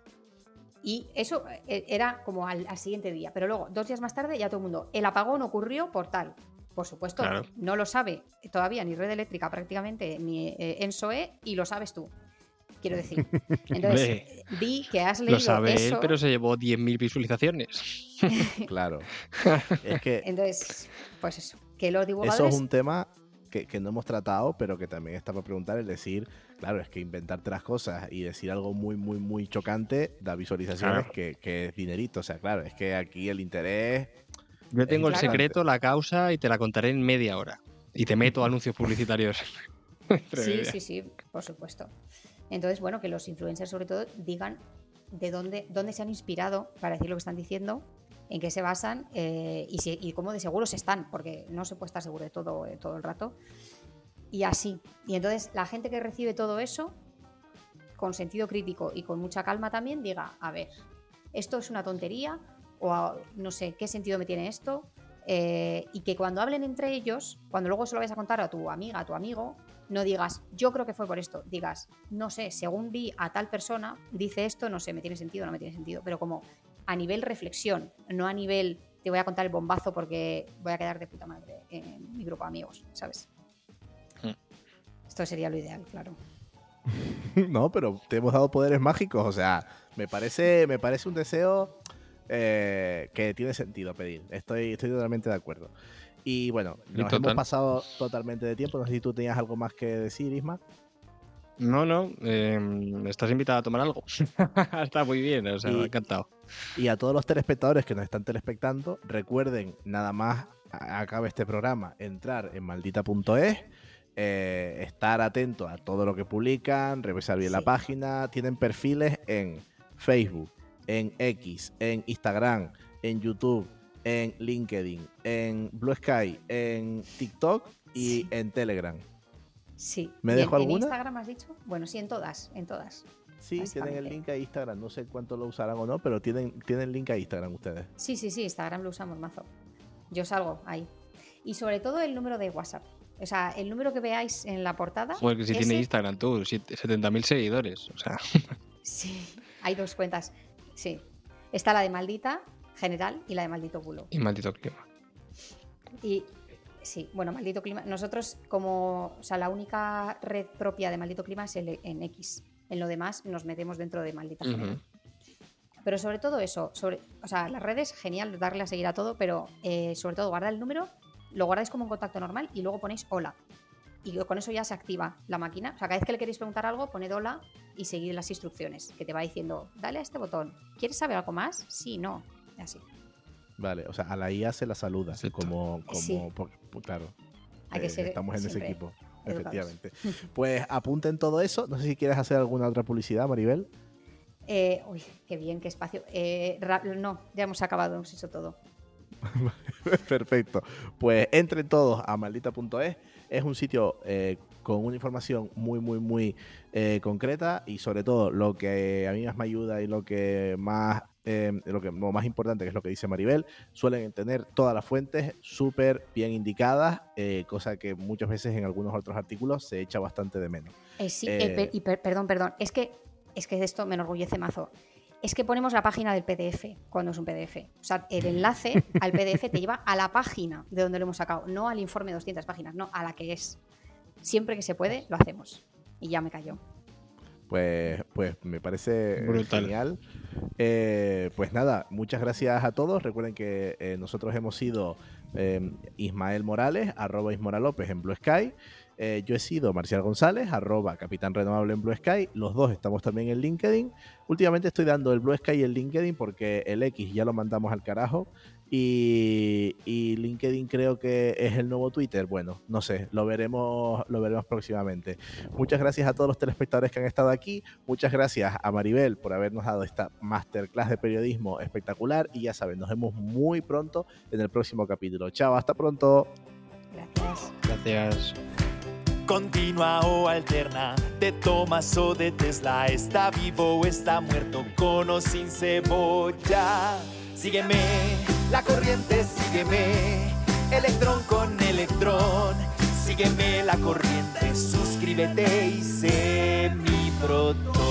Y eso eh, era como al, al siguiente día. Pero luego, dos días más tarde, ya todo el mundo, el apagón ocurrió por tal. Por supuesto, Claro. no lo sabe todavía ni Red Eléctrica prácticamente, ni eh, Ensoe, y lo sabes tú. Quiero decir. Entonces, Hombre, vi que has leído lo sabe eso. él, pero se llevó diez mil visualizaciones. Claro. Es que Entonces, pues eso, que los eso divulgadores. es un tema que, que no hemos tratado, pero que también está para preguntar, es decir, claro, es que inventarte las cosas y decir algo muy, muy, muy chocante da visualizaciones Claro. que, que es dinerito. O sea, claro, es que aquí el interés... Yo tengo el Claro. secreto, la causa, y te la contaré en media hora. Y te meto anuncios publicitarios. Entre Sí, medias. sí, sí, por supuesto. Entonces, bueno, que los influencers sobre todo digan de dónde, dónde se han inspirado para decir lo que están diciendo, en qué se basan eh, y, si, y cómo de seguros están, porque no se puede estar seguro de todo eh, todo el rato. Y así. Y entonces la gente que recibe todo eso, con sentido crítico y con mucha calma también, diga, a ver, esto es una tontería o a- no sé, ¿qué sentido me tiene esto? Eh, y que cuando hablen entre ellos, cuando luego se lo vayas a contar a tu amiga, a tu amigo, no digas, yo creo que fue por esto, digas, no sé, según vi a tal persona, dice esto, no sé, me tiene sentido o no me tiene sentido, pero como a nivel reflexión, no a nivel te voy a contar el bombazo porque voy a quedar de puta madre en mi grupo de amigos, ¿sabes? Hmm. Esto sería lo ideal, claro. No, pero te hemos dado poderes mágicos. O sea, me parece, me parece un deseo eh, que tiene sentido pedir. Estoy, estoy totalmente de acuerdo. Y bueno, Sí, nos total. hemos pasado totalmente de tiempo. No sé si tú tenías algo más que decir, Isma. No, no, eh, estás invitada a tomar algo. Está muy bien, o sea, Y- me ha encantado. Y a todos los telespectadores que nos están telespectando, recuerden, nada más a- acabe este programa, entrar en maldita punto es, eh, estar atento a todo lo que publican, revisar bien la Sí. página. Tienen perfiles en Facebook, en X, en Instagram, en YouTube, en LinkedIn, en Blue Sky, en TikTok y Sí. en Telegram. Sí. ¿Me ¿Y dejo en, en alguna? Instagram has dicho? Bueno, sí, en todas, en todas. Sí, tienen el Básicamente. link a Instagram. No sé cuánto lo usarán o no, pero tienen, tienen link a Instagram ustedes. Sí, sí, sí, Instagram lo usamos mazo. Yo salgo ahí. Y sobre todo el número de WhatsApp. O sea, el número que veáis en la portada. Joder, que si tiene ese- Instagram tú, siete- setenta mil seguidores. O sea, Sí, hay dos cuentas. Sí. Está la de Maldita General y la de Maldito Bulo. Y Maldito Clima. Y sí, bueno, Maldito Clima. Nosotros, como, o sea, la única red propia de Maldito Clima es el, en X. En lo demás nos metemos dentro de Maldita General. Uh-huh. Pero sobre todo eso, sobre, o sea, las redes, genial darle a seguir a todo, pero eh, sobre todo guardad el número, lo guardáis como un contacto normal y luego ponéis hola. Y con eso ya se activa la máquina. O sea, cada vez que le queréis preguntar algo, poned hola y seguid las instrucciones, que te va diciendo, dale a este botón. ¿Quieres saber algo más? Sí, no. Así. Vale, o sea, a la I A se la saluda. Sí, como, como sí. por, por, claro. Hay que eh, ser estamos en ese equipo. Educados. Efectivamente. Pues apunten todo eso. No sé si quieres hacer alguna otra publicidad, Maribel. Eh, uy, qué bien, qué espacio. Eh, no, ya hemos acabado, hemos hecho todo. Perfecto. Pues entren todos a maldita punto es. Es un sitio eh, con una información muy, muy, muy eh, concreta y sobre todo lo que a mí más me ayuda y lo que más, eh, lo que lo más importante, que es lo que dice Maribel, suelen tener todas las fuentes súper bien indicadas, eh, cosa que muchas veces en algunos otros artículos se echa bastante de menos. Eh, sí, eh, eh, per- y per- perdón, perdón. Es que, es que de esto me enorgullece mazo. Es que ponemos la página del P D F cuando es un P D F. O sea, el enlace al P D F te lleva a la página de donde lo hemos sacado, no al informe de doscientas páginas, no, a la que es. Siempre que se puede, lo hacemos. Y ya me cayó. Pues, pues me parece brutal. Genial. Eh, pues nada, muchas gracias a todos. Recuerden que eh, nosotros hemos sido eh, Ismael Morales, arroba Ismoralópez en Blue Sky. Eh, yo he sido Marcial González, arroba Capitán Renovable en Blue Sky. Los dos estamos también en LinkedIn. Últimamente estoy dando el Blue Sky y el LinkedIn porque el X ya lo mandamos al carajo. Y, y LinkedIn creo que es el nuevo Twitter. Bueno, no sé, lo veremos, lo veremos próximamente. Muchas gracias a todos los telespectadores que han estado aquí. Muchas gracias a Maribel por habernos dado esta masterclass de periodismo espectacular. Y ya saben, nos vemos muy pronto en el próximo capítulo. Chao, hasta pronto. Gracias. Gracias. Continua o alterna, de Thomas o de Tesla, está vivo o está muerto, con o sin cebolla. Sígueme, la corriente, sígueme, electrón con electrón. Sígueme la corriente, suscríbete y sé mi proton.